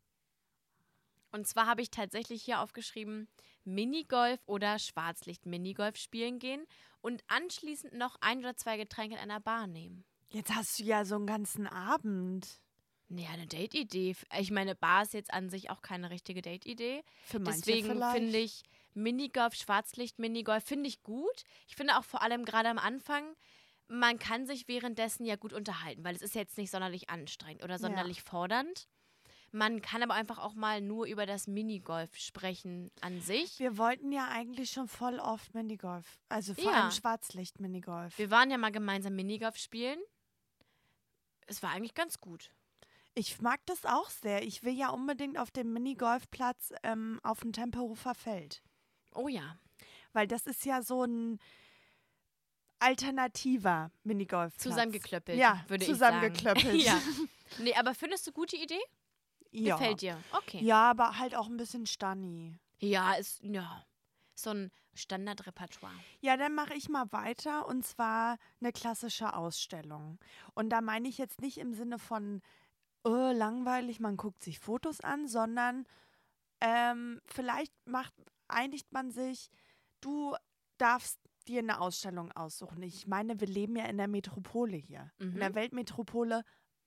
Und zwar habe ich tatsächlich hier aufgeschrieben, Minigolf oder Schwarzlicht-Minigolf spielen gehen und anschließend noch 1 oder 2 Getränke in einer Bar nehmen. Jetzt hast du ja so einen ganzen Abend. Naja, eine Date-Idee. Ich meine, Bar ist jetzt an sich auch keine richtige Date-Idee. Für manche Deswegen vielleicht. finde ich Minigolf, Schwarzlicht-Minigolf, finde ich gut. Ich finde auch vor allem gerade am Anfang, man kann sich währenddessen ja gut unterhalten, weil es ist jetzt nicht sonderlich anstrengend oder sonderlich fordernd. Man kann aber einfach auch mal nur über das Minigolf sprechen an sich. Wir wollten ja eigentlich schon voll oft Minigolf. Also vor allem Schwarzlicht-Minigolf. Wir waren ja mal gemeinsam Minigolf spielen. Es war eigentlich ganz gut. Ich mag das auch sehr. Ich will ja unbedingt auf dem Minigolfplatz auf dem Tempelhofer Feld. Oh ja. Weil das ist ja so ein alternativer Minigolfplatz. Zusammengeklöppelt, ja, würde ich sagen. Zusammengeklöppelt. Ja. Nee, aber findest du gute Idee? Ja. Gefällt dir? Okay. Ja, aber halt auch ein bisschen Stanni. Ja, ist so ein Standardrepertoire. Ja, dann mache ich mal weiter und zwar eine klassische Ausstellung. Und da meine ich jetzt nicht im Sinne von langweilig, man guckt sich Fotos an, sondern vielleicht einigt man sich, du darfst dir eine Ausstellung aussuchen. Ich meine, wir leben ja in der Metropole hier, in der Weltmetropole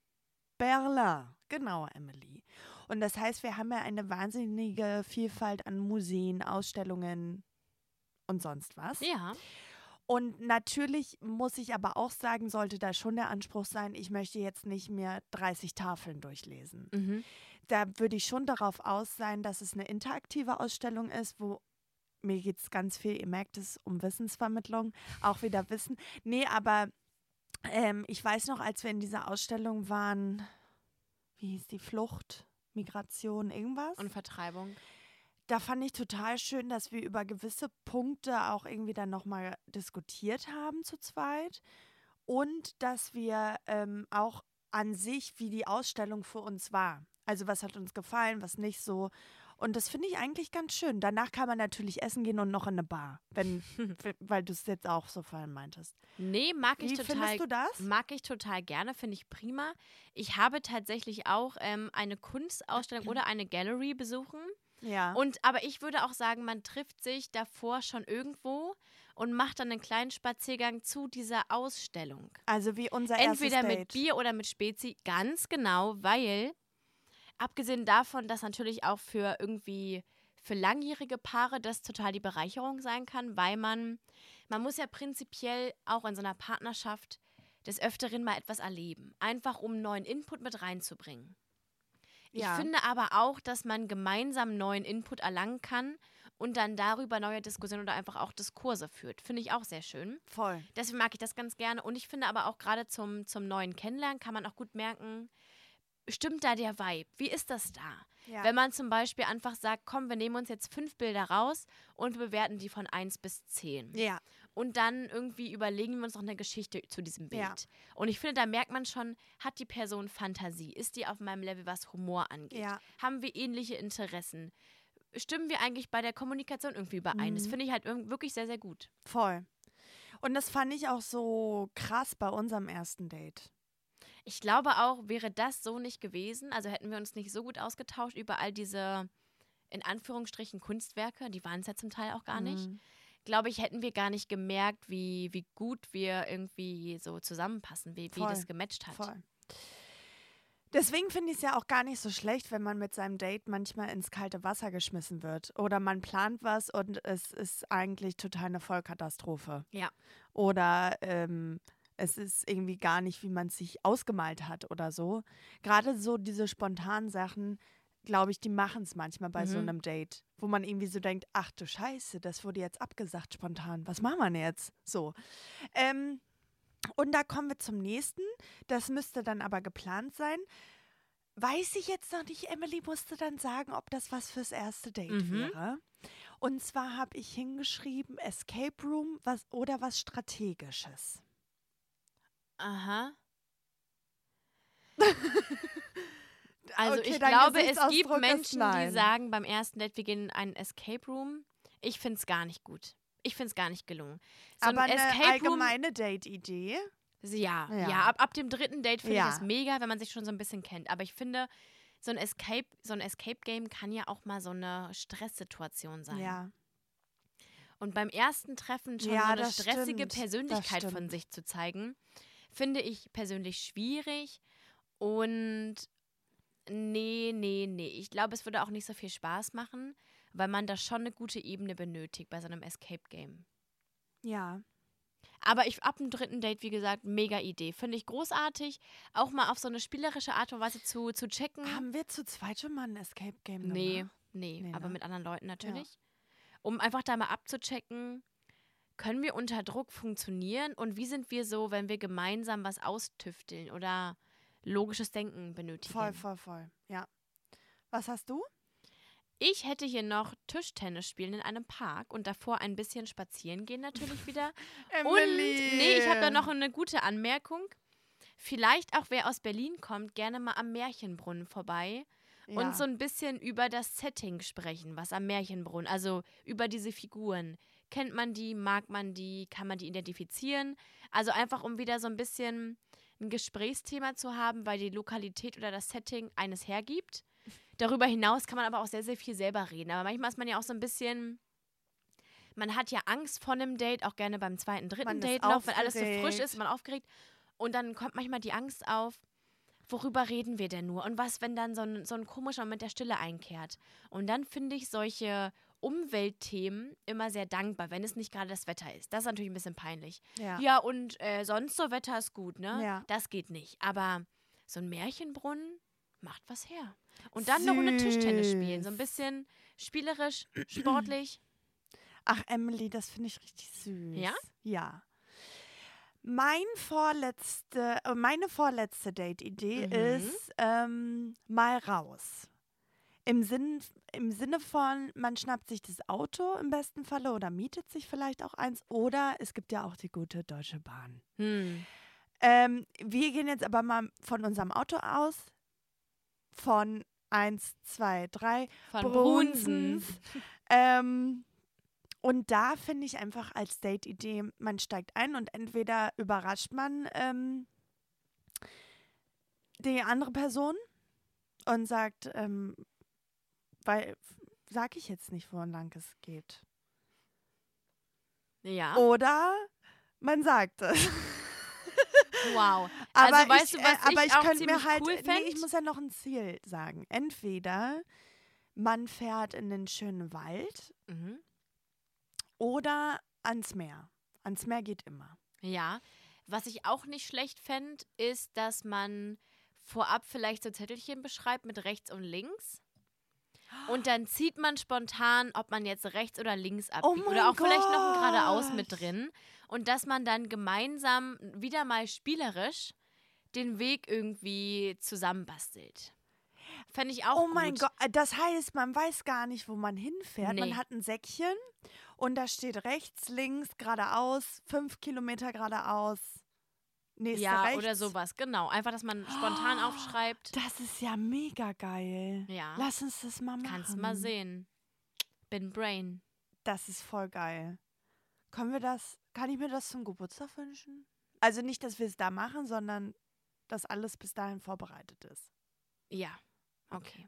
Berlin. Genau, Emily. Und das heißt, wir haben ja eine wahnsinnige Vielfalt an Museen, Ausstellungen und sonst was. Ja. Und natürlich muss ich aber auch sagen, sollte da schon der Anspruch sein, ich möchte jetzt nicht mehr 30 Tafeln durchlesen. Da würde ich schon darauf aus sein, dass es eine interaktive Ausstellung ist, wo mir geht es ganz viel, ihr merkt es, um Wissensvermittlung, auch wieder Wissen. Nee, aber ich weiß noch, als wir in dieser Ausstellung waren, wie hieß die, Flucht, Migration, irgendwas? Und Vertreibung. Da fand ich total schön, dass wir über gewisse Punkte auch irgendwie dann nochmal diskutiert haben zu zweit und dass wir auch an sich, wie die Ausstellung für uns war. Also was hat uns gefallen, was nicht so. Und das finde ich eigentlich ganz schön. Danach kann man natürlich essen gehen und noch in eine Bar, weil du es jetzt auch so vorhin meintest. Nee, mag ich total. Wie findest du das? Mag ich total gerne, finde ich prima. Ich habe tatsächlich auch eine Kunstausstellung oder eine Gallery besuchen. Ja. Aber ich würde auch sagen, man trifft sich davor schon irgendwo und macht dann einen kleinen Spaziergang zu dieser Ausstellung. Also wie unser erstes Entweder Date. mit Bier oder mit Spezi, ganz genau, weil abgesehen davon, dass natürlich auch für langjährige Paare das total die Bereicherung sein kann, weil man muss ja prinzipiell auch in so einer Partnerschaft des Öfteren mal etwas erleben. Einfach um neuen Input mit reinzubringen. Ich finde aber auch, dass man gemeinsam neuen Input erlangen kann und dann darüber neue Diskussionen oder einfach auch Diskurse führt. Finde ich auch sehr schön. Voll. Deswegen mag ich das ganz gerne. Und ich finde aber auch gerade zum neuen Kennenlernen kann man auch gut merken, stimmt da der Vibe? Wie ist das da? Ja. Wenn man zum Beispiel einfach sagt, komm, wir nehmen uns jetzt 5 Bilder raus und bewerten die von 1 bis 10. Ja. Und dann irgendwie überlegen wir uns noch eine Geschichte zu diesem Bild. Ja. Und ich finde, da merkt man schon, hat die Person Fantasie? Ist die auf meinem Level, was Humor angeht? Ja. Haben wir ähnliche Interessen? Stimmen wir eigentlich bei der Kommunikation irgendwie überein? Das finde ich halt wirklich sehr, sehr gut. Voll. Und das fand ich auch so krass bei unserem ersten Date. Ich glaube auch, wäre das so nicht gewesen, also hätten wir uns nicht so gut ausgetauscht über all diese, in Anführungsstrichen, Kunstwerke, die waren es ja zum Teil auch gar nicht, glaube ich, hätten wir gar nicht gemerkt, wie gut wir irgendwie so zusammenpassen, wie das gematcht hat. Voll. Deswegen finde ich es ja auch gar nicht so schlecht, wenn man mit seinem Date manchmal ins kalte Wasser geschmissen wird. Oder man plant was und es ist eigentlich total eine Vollkatastrophe. Ja. Oder es ist irgendwie gar nicht, wie man es sich ausgemalt hat oder so. Gerade so diese spontanen Sachen, glaube ich, die machen es manchmal bei so einem Date, wo man irgendwie so denkt, ach du Scheiße, das wurde jetzt abgesagt spontan. Was machen wir denn jetzt? So. Und da kommen wir zum nächsten. Das müsste dann aber geplant sein. Weiß ich jetzt noch nicht, Emily musste dann sagen, ob das was fürs erste Date wäre. Und zwar habe ich hingeschrieben, Escape Room oder was Strategisches. Aha. Also okay, ich glaube, es gibt Menschen, die sagen beim ersten Date, wir gehen in einen Escape Room. Ich finde es gar nicht gut. Ich finde es gar nicht gelungen. So aber eine allgemeine Date-Idee? Ja, ab dem 3. Date finde ich das mega, wenn man sich schon so ein bisschen kennt. Aber ich finde, so ein Escape-Game kann ja auch mal so eine Stresssituation sein. Ja. Und beim ersten Treffen schon so eine stressige Persönlichkeit von sich zu zeigen, finde ich persönlich schwierig. Und nee. Ich glaube, es würde auch nicht so viel Spaß machen, weil man da schon eine gute Ebene benötigt bei so einem Escape-Game. Ja. Aber ab dem 3. Date, wie gesagt, mega Idee. Finde ich großartig, auch mal auf so eine spielerische Art und Weise zu checken. Haben wir zu zweit schon mal ein Escape-Game gemacht? Nee, aber mit anderen Leuten natürlich. Ja. Um einfach da mal abzuchecken, können wir unter Druck funktionieren und wie sind wir so, wenn wir gemeinsam was austüfteln oder logisches Denken benötigen. Voll. Ja. Was hast du? Ich hätte hier noch Tischtennis spielen in einem Park und davor ein bisschen spazieren gehen natürlich wieder. Emily. Und ich habe da noch eine gute Anmerkung. Vielleicht auch, wer aus Berlin kommt, gerne mal am Märchenbrunnen vorbei und so ein bisschen über das Setting sprechen, was am Märchenbrunnen, also über diese Figuren. Kennt man die? Mag man die? Kann man die identifizieren? Also einfach, um wieder so ein bisschen ein Gesprächsthema zu haben, weil die Lokalität oder das Setting eines hergibt. Darüber hinaus kann man aber auch sehr, sehr viel selber reden. Aber manchmal ist man ja auch so ein bisschen, man hat ja Angst vor einem Date, auch gerne beim zweiten, dritten Date noch, weil alles so frisch ist, man aufgeregt. Und dann kommt manchmal die Angst auf, worüber reden wir denn nur? Und was, wenn dann so ein komischer Moment der Stille einkehrt? Und dann finde ich solche Umweltthemen immer sehr dankbar, wenn es nicht gerade das Wetter ist. Das ist natürlich ein bisschen peinlich. Ja, und sonst so Wetter ist gut, ne? Ja. Das geht nicht. Aber so ein Märchenbrunnen macht was her. Und dann eine Runde Tischtennis spielen. So ein bisschen spielerisch, sportlich. Ach, Emily, das finde ich richtig süß. Ja? Ja. Meine vorletzte Date-Idee ist mal raus. Im Sinne von, man schnappt sich das Auto im besten Falle oder mietet sich vielleicht auch eins. Oder es gibt ja auch die gute Deutsche Bahn. Wir gehen jetzt aber mal von unserem Auto aus. Von 1, 2, 3. Von Brunsens. Und da finde ich einfach als Date-Idee, man steigt ein und entweder überrascht man die andere Person und sagt, weil, sag ich jetzt nicht, wo lang es geht. Ja. Oder man sagt es. Wow. Aber also weißt du, was ich auch könnte ziemlich mir halt, cool fände? ich muss ja noch ein Ziel sagen. Entweder man fährt in den schönen Wald oder ans Meer. Ans Meer geht immer. Ja. Was ich auch nicht schlecht fände, ist, dass man vorab vielleicht so Zettelchen beschreibt mit rechts und links. Und dann zieht man spontan, ob man jetzt rechts oder links abbiegt. Oder auch vielleicht noch ein geradeaus mit drin. Und dass man dann gemeinsam wieder mal spielerisch den Weg irgendwie zusammenbastelt. Fände ich auch gut. Oh mein Gott, das heißt, man weiß gar nicht, wo man hinfährt. Nee. Man hat ein Säckchen und da steht rechts, links, geradeaus, 5 Kilometer geradeaus. Nächste rechts. Oder sowas, genau. Einfach, dass man spontan aufschreibt. Das ist ja mega geil. Ja. Lass uns das mal machen. Kannst mal sehen. Bin Brain. Das ist voll geil. Kann ich mir das zum Geburtstag wünschen? Also nicht, dass wir es da machen, sondern dass alles bis dahin vorbereitet ist. Ja, okay.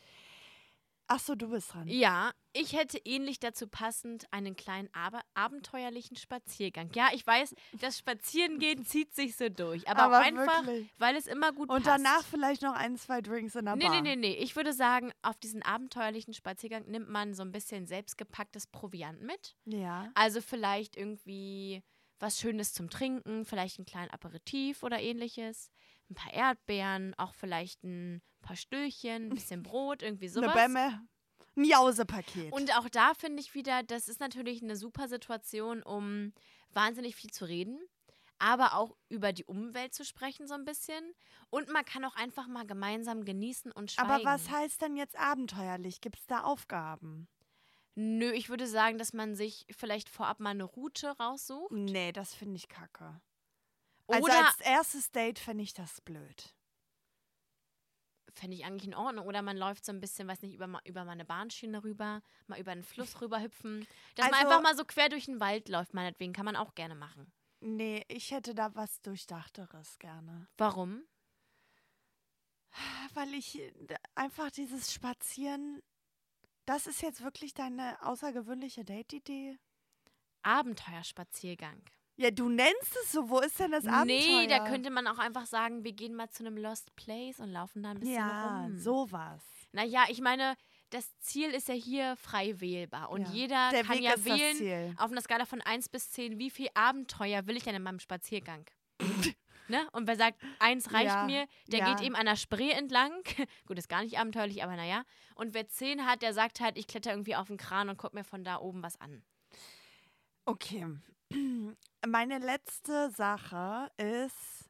Ach so, du bist dran. Ja, ich hätte ähnlich dazu passend einen kleinen, aber abenteuerlichen Spaziergang. Ja, ich weiß, das Spazierengehen zieht sich so durch. Aber auch einfach, wirklich? Weil es immer gut passt. Und danach vielleicht noch 1, 2 Drinks in der Bar. Nee. Ich würde sagen, auf diesen abenteuerlichen Spaziergang nimmt man so ein bisschen selbstgepacktes Proviant mit. Ja. Also vielleicht irgendwie was Schönes zum Trinken, vielleicht einen kleinen Aperitif oder ähnliches. Ein paar Erdbeeren, auch vielleicht ein paar Stühlchen, ein bisschen Brot, irgendwie sowas. Eine Bämme, ein Jausepaket. Und auch da finde ich wieder, das ist natürlich eine super Situation, um wahnsinnig viel zu reden, aber auch über die Umwelt zu sprechen so ein bisschen. Und man kann auch einfach mal gemeinsam genießen und schweigen. Aber was heißt denn jetzt abenteuerlich? Gibt es da Aufgaben? Nö, ich würde sagen, dass man sich vielleicht vorab mal eine Route raussucht. Nee, das finde ich kacke. Also oder als erstes Date fände ich das blöd. Fände ich eigentlich in Ordnung. Oder man läuft so ein bisschen, weiß nicht, über mal eine Bahnschiene rüber, mal über einen Fluss rüber hüpfen. Dass man einfach mal so quer durch den Wald läuft, meinetwegen. Kann man auch gerne machen. Nee, ich hätte da was Durchdachteres gerne. Warum? Weil ich einfach dieses Spazieren, das ist jetzt wirklich deine außergewöhnliche Date-Idee? Abenteuerspaziergang. Ja, du nennst es so. Wo ist denn das Abenteuer? Nee, da könnte man auch einfach sagen, wir gehen mal zu einem Lost Place und laufen da ein bisschen rum. Ja, sowas. Naja, ich meine, das Ziel ist ja hier frei wählbar. Und jeder kann ja wählen, auf einer Skala von 1 bis 10, wie viel Abenteuer will ich denn in meinem Spaziergang? Ne? Und wer sagt, 1 reicht mir, der geht eben an der Spree entlang. Gut, ist gar nicht abenteuerlich, aber naja. Und wer 10 hat, der sagt halt, ich kletter irgendwie auf den Kran und guck mir von da oben was an. Okay. Meine letzte Sache ist,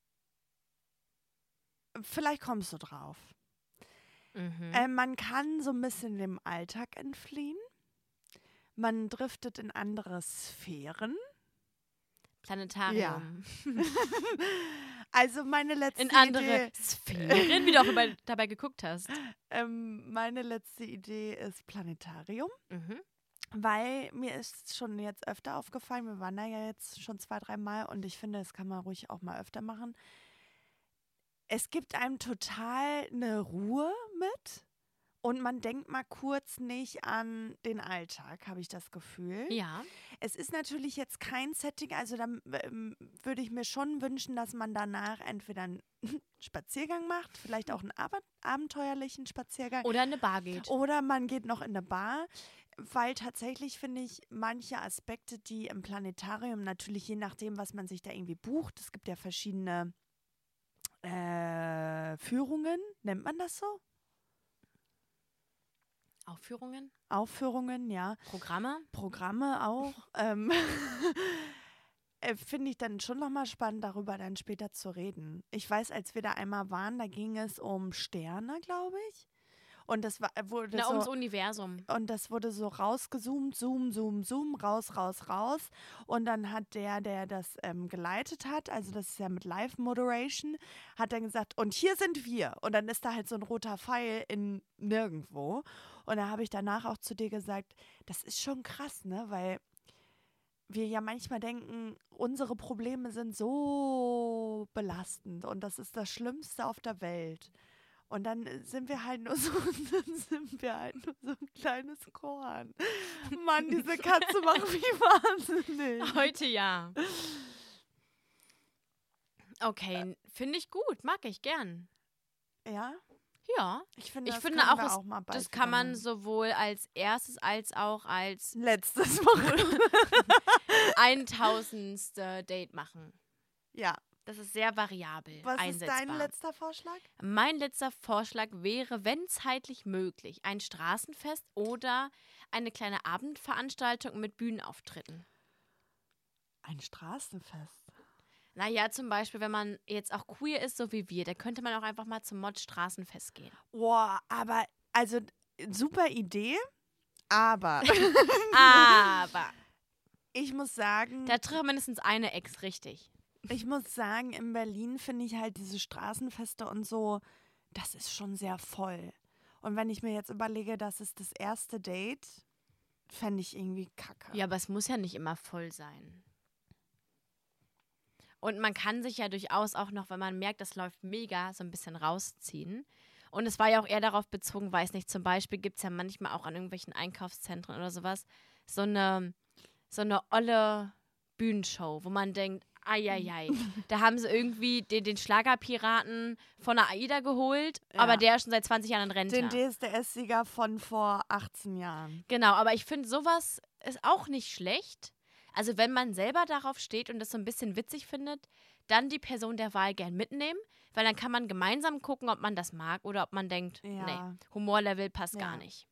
vielleicht kommst du drauf. Man kann so ein bisschen dem Alltag entfliehen. Man driftet in andere Sphären. Planetarium. Ja. Also meine letzte Idee. In andere Sphären, wie du auch dabei geguckt hast. Meine letzte Idee ist Planetarium. Weil mir ist schon jetzt öfter aufgefallen, wir waren da ja jetzt schon 2, 3 Mal und ich finde, das kann man ruhig auch mal öfter machen. Es gibt einem total eine Ruhe mit und man denkt mal kurz nicht an den Alltag, habe ich das Gefühl. Ja. Es ist natürlich jetzt kein Setting, also da würde ich mir schon wünschen, dass man danach entweder einen Spaziergang macht, vielleicht auch einen abenteuerlichen Spaziergang. Oder in eine Bar geht. Oder man geht noch in eine Bar, weil tatsächlich finde ich manche Aspekte, die im Planetarium natürlich je nachdem, was man sich da irgendwie bucht, es gibt ja verschiedene Führungen, nennt man das so? Aufführungen, ja. Programme auch. Finde ich dann schon nochmal spannend, darüber dann später zu reden. Ich weiß, als wir da einmal waren, da ging es um Sterne, glaube ich. Und das wurde so, ums Universum. Und das wurde so rausgezoomt, zoom, raus. Und dann hat der das geleitet hat, also das ist ja mit Live-Moderation, hat dann gesagt, und hier sind wir. Und dann ist da halt so ein roter Pfeil in nirgendwo. Und da habe ich danach auch zu dir gesagt, das ist schon krass, ne, weil wir ja manchmal denken, unsere Probleme sind so belastend und das ist das Schlimmste auf der Welt. Und dann sind wir halt nur so ein kleines Korn. Mann, diese Katze macht mich wahnsinnig. Heute ja. Okay, finde ich gut, mag ich gern. Ja? Ja. Ich finde auch mal bald das kann man sowohl als erstes als auch als letztes machen. 1000. Date machen. Ja. Das ist sehr variabel Was einsetzbar. ist dein letzter Vorschlag? Mein letzter Vorschlag wäre, wenn zeitlich möglich, ein Straßenfest oder eine kleine Abendveranstaltung mit Bühnenauftritten. Ein Straßenfest? Naja, zum Beispiel, wenn man jetzt auch queer ist, so wie wir, dann könnte man auch einfach mal zum Mod-Straßenfest gehen. Boah, aber, also, super Idee, aber. Ich muss sagen. Da trifft mindestens eine Ex richtig. Ich muss sagen, in Berlin finde ich halt diese Straßenfeste und so, das ist schon sehr voll. Und wenn ich mir jetzt überlege, das ist das erste Date, fände ich irgendwie kacke. Ja, aber es muss ja nicht immer voll sein. Und man kann sich ja durchaus auch noch, wenn man merkt, das läuft mega, so ein bisschen rausziehen. Und es war ja auch eher darauf bezogen, weiß nicht, zum Beispiel gibt es ja manchmal auch an irgendwelchen Einkaufszentren oder sowas so eine olle Bühnenshow, wo man denkt, eieiei, da haben sie irgendwie den Schlagerpiraten von der AIDA geholt, aber der ist schon seit 20 Jahren in Rente. Den DSDS-Sieger von vor 18 Jahren. Genau, aber ich finde, sowas ist auch nicht schlecht. Also wenn man selber darauf steht und das so ein bisschen witzig findet, dann die Person der Wahl gern mitnehmen, weil dann kann man gemeinsam gucken, ob man das mag oder ob man denkt, nee, Humorlevel passt gar nicht.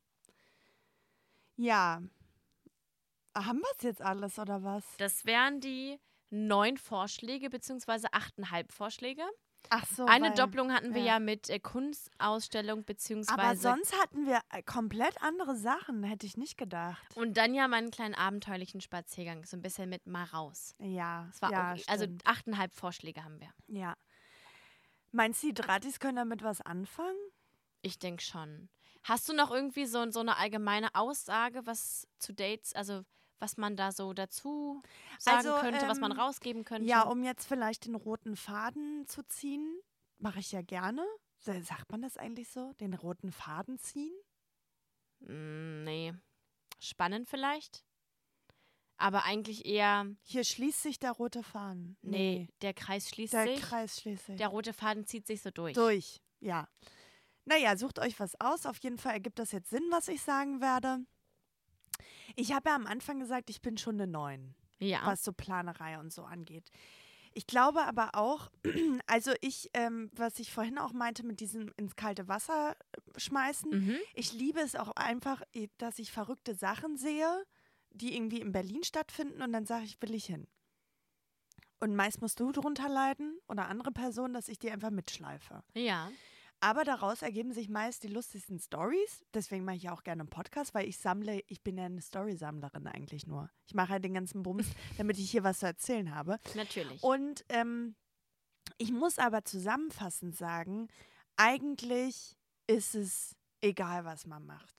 Ja. Haben wir es jetzt alles oder was? Das wären die 9 Vorschläge bzw. 8,5 Vorschläge. Ach so. Eine Doppelung hatten wir ja mit Kunstausstellung bzw. Aber sonst hatten wir komplett andere Sachen, hätte ich nicht gedacht. Und dann ja meinen kleinen abenteuerlichen Spaziergang, so ein bisschen mit mal raus. Ja, das war okay. Also 8,5 Vorschläge haben wir. Ja. Meinst du, die Dratis können damit was anfangen? Ich denke schon. Hast du noch irgendwie so eine allgemeine Aussage, was zu Dates, also was man da so dazu sagen könnte, was man rausgeben könnte? Ja, um jetzt vielleicht den roten Faden zu ziehen, mache ich ja gerne. Sagt man das eigentlich so? Den roten Faden ziehen? Nee. Spannend vielleicht? Aber eigentlich eher... Hier schließt sich der rote Faden. Nee, der Kreis schließt sich. Der Kreis schließt sich. Der rote Faden zieht sich so durch. Ja. Naja, sucht euch was aus. Auf jeden Fall ergibt das jetzt Sinn, was ich sagen werde. Ich habe ja am Anfang gesagt, ich bin schon eine 9, was so Planerei und so angeht. Ich glaube aber auch, also was ich vorhin auch meinte mit diesem ins kalte Wasser schmeißen, ich liebe es auch einfach, dass ich verrückte Sachen sehe, die irgendwie in Berlin stattfinden und dann sage ich, will ich hin. Und meist musst du drunter leiden oder andere Personen, dass ich die einfach mitschleife. Ja. Aber daraus ergeben sich meist die lustigsten Stories. Deswegen mache ich ja auch gerne einen Podcast, weil ich bin ja eine Story-Sammlerin eigentlich nur. Ich mache halt den ganzen Bums, damit ich hier was zu erzählen habe. Natürlich. Und ich muss aber zusammenfassend sagen, eigentlich ist es egal, was man macht.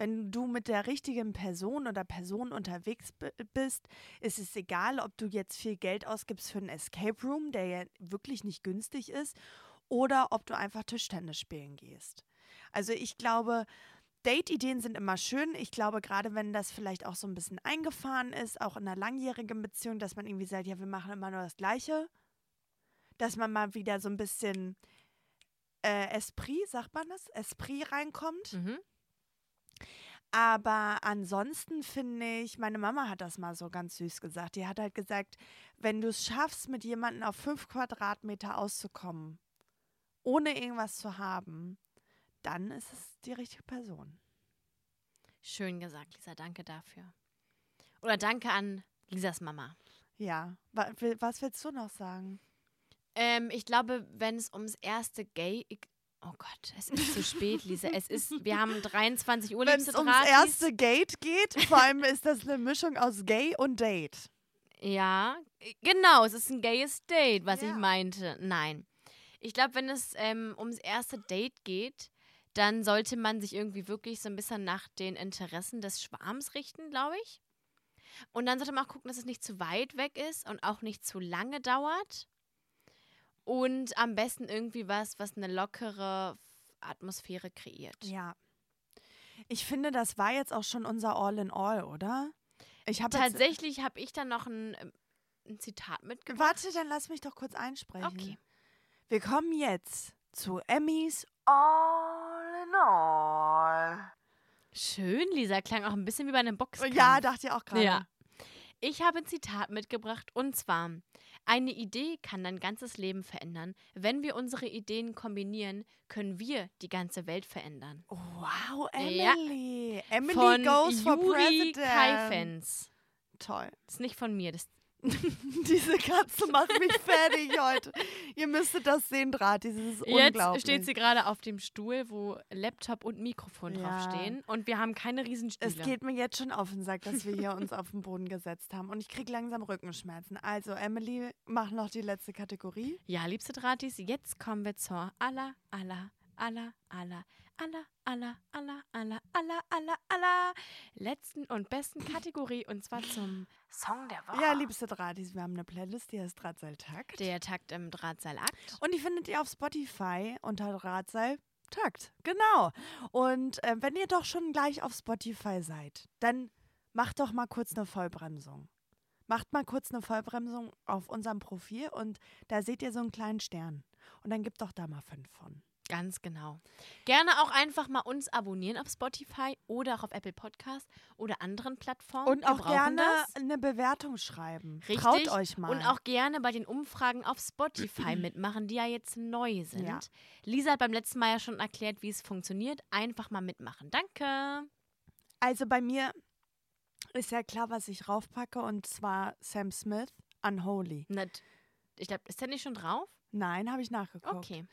Wenn du mit der richtigen Person oder Person unterwegs bist, ist es egal, ob du jetzt viel Geld ausgibst für einen Escape Room, der ja wirklich nicht günstig ist, oder ob du einfach Tischtennis spielen gehst. Also ich glaube, Date-Ideen sind immer schön. Ich glaube, gerade wenn das vielleicht auch so ein bisschen eingefahren ist, auch in einer langjährigen Beziehung, dass man irgendwie sagt, ja, wir machen immer nur das Gleiche, dass man mal wieder so ein bisschen Esprit, sagt man das? Esprit reinkommt. Mhm. Aber ansonsten finde ich, meine Mama hat das mal so ganz süß gesagt. Die hat halt gesagt, wenn du es schaffst, mit jemandem auf 5 Quadratmeter auszukommen, ohne irgendwas zu haben, dann ist es die richtige Person. Schön gesagt, Lisa. Danke dafür. Oder danke an Lisas Mama. Ja. Was willst du noch sagen? Ich glaube, wenn es ums erste Oh Gott, es ist zu spät, Lisa. Wir haben 23 Uhr, Wenn es ums erste Gate geht, vor allem ist das eine Mischung aus Gay und Date. Ja, genau, es ist ein gayes Date, was ich meinte. Nein. Ich glaube, wenn es ums erste Date geht, dann sollte man sich irgendwie wirklich so ein bisschen nach den Interessen des Schwarms richten, glaube ich. Und dann sollte man auch gucken, dass es nicht zu weit weg ist und auch nicht zu lange dauert. Und am besten irgendwie was eine lockere Atmosphäre kreiert. Ja. Ich finde, das war jetzt auch schon unser All-in-All, oder? Tatsächlich habe ich dann noch ein Zitat mitgebracht. Warte, dann lass mich doch kurz einsprechen. Okay. Wir kommen jetzt zu Emmys All-in-All. Schön, Lisa. Klang auch ein bisschen wie bei einem Boxkampf. Ja, dachte ich auch gerade. Ja. Ich habe ein Zitat mitgebracht und zwar: Eine Idee kann dein ganzes Leben verändern. Wenn wir unsere Ideen kombinieren, können wir die ganze Welt verändern. Wow, Emily. Ja. Emily von goes for Yuri president. Kaifens. Toll. Das ist nicht von mir. Diese Katze macht mich fertig heute. Ihr müsstet das sehen, Draht. Das ist unglaublich. Jetzt steht sie gerade auf dem Stuhl, wo Laptop und Mikrofon draufstehen. Und wir haben keine Riesenstühle. Es geht mir jetzt schon auf den Sack, dass wir hier uns auf den Boden gesetzt haben. Und ich kriege langsam Rückenschmerzen. Also, Emily, mach noch die letzte Kategorie. Ja, liebste Drahtis, jetzt kommen wir zur letzten und besten Kategorie, und zwar zum Song der Woche. Ja, liebste Drahtis, wir haben eine Playlist, die heißt Drahtseiltakt. Der Takt im Drahtseilakt. Und die findet ihr auf Spotify unter Drahtseiltakt. Genau. Und wenn ihr doch schon gleich auf Spotify seid, dann macht doch mal kurz eine Vollbremsung. Macht mal kurz eine Vollbremsung auf unserem Profil und da seht ihr so einen kleinen Stern. Und dann gebt doch da mal 5 von. Ganz genau. Gerne auch einfach mal uns abonnieren auf Spotify oder auch auf Apple Podcast oder anderen Plattformen. Und auch gerne eine Bewertung schreiben. Richtig. Traut euch mal. Und auch gerne bei den Umfragen auf Spotify mitmachen, die ja jetzt neu sind. Ja. Lisa hat beim letzten Mal ja schon erklärt, wie es funktioniert. Einfach mal mitmachen. Danke. Also bei mir ist ja klar, was ich raufpacke, und zwar Sam Smith, Unholy. Ich glaube, ist der nicht schon drauf? Nein, habe ich nachgeguckt. Okay.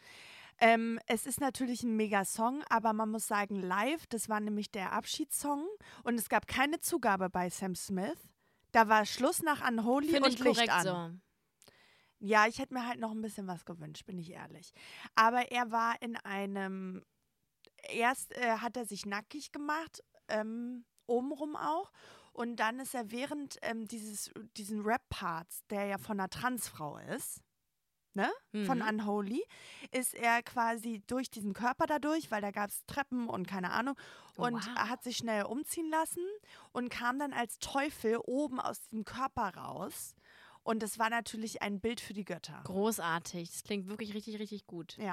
Es ist natürlich ein Mega-Song, aber man muss sagen, live, das war nämlich der Abschiedssong und es gab keine Zugabe bei Sam Smith. Da war Schluss nach Unholy Finde und ich Licht korrekt an. so. Ja, ich hätte mir halt noch ein bisschen was gewünscht, bin ich ehrlich. Aber er war in einem, erst hat er sich nackig gemacht, obenrum auch. Und dann ist er während diesen Rap-Parts, der ja von einer Transfrau ist, ne? Von Unholy, ist er quasi durch diesen Körper dadurch, weil da gab es Treppen und keine Ahnung, und er hat sich schnell umziehen lassen und kam dann als Teufel oben aus diesem Körper raus. Und das war natürlich ein Bild für die Götter. Großartig. Das klingt wirklich richtig, richtig gut. Ja.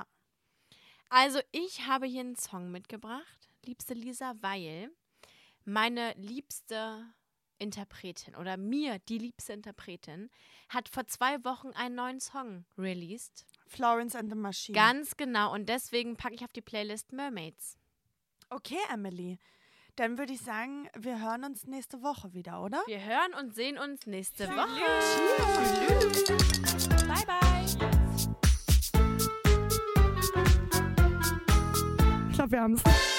Also ich habe hier einen Song mitgebracht, liebste Lisa, weil meine liebste Interpretin oder mir die liebste Interpretin hat vor 2 Wochen einen neuen Song released. Florence and the Machine. Ganz genau. Und deswegen packe ich auf die Playlist Mermaids. Okay, Emily. Dann würde ich sagen, wir hören uns nächste Woche wieder, oder? Wir hören und sehen uns nächste Tschüss. Woche. Tschüss. Bye, bye. Ich glaube, wir haben es.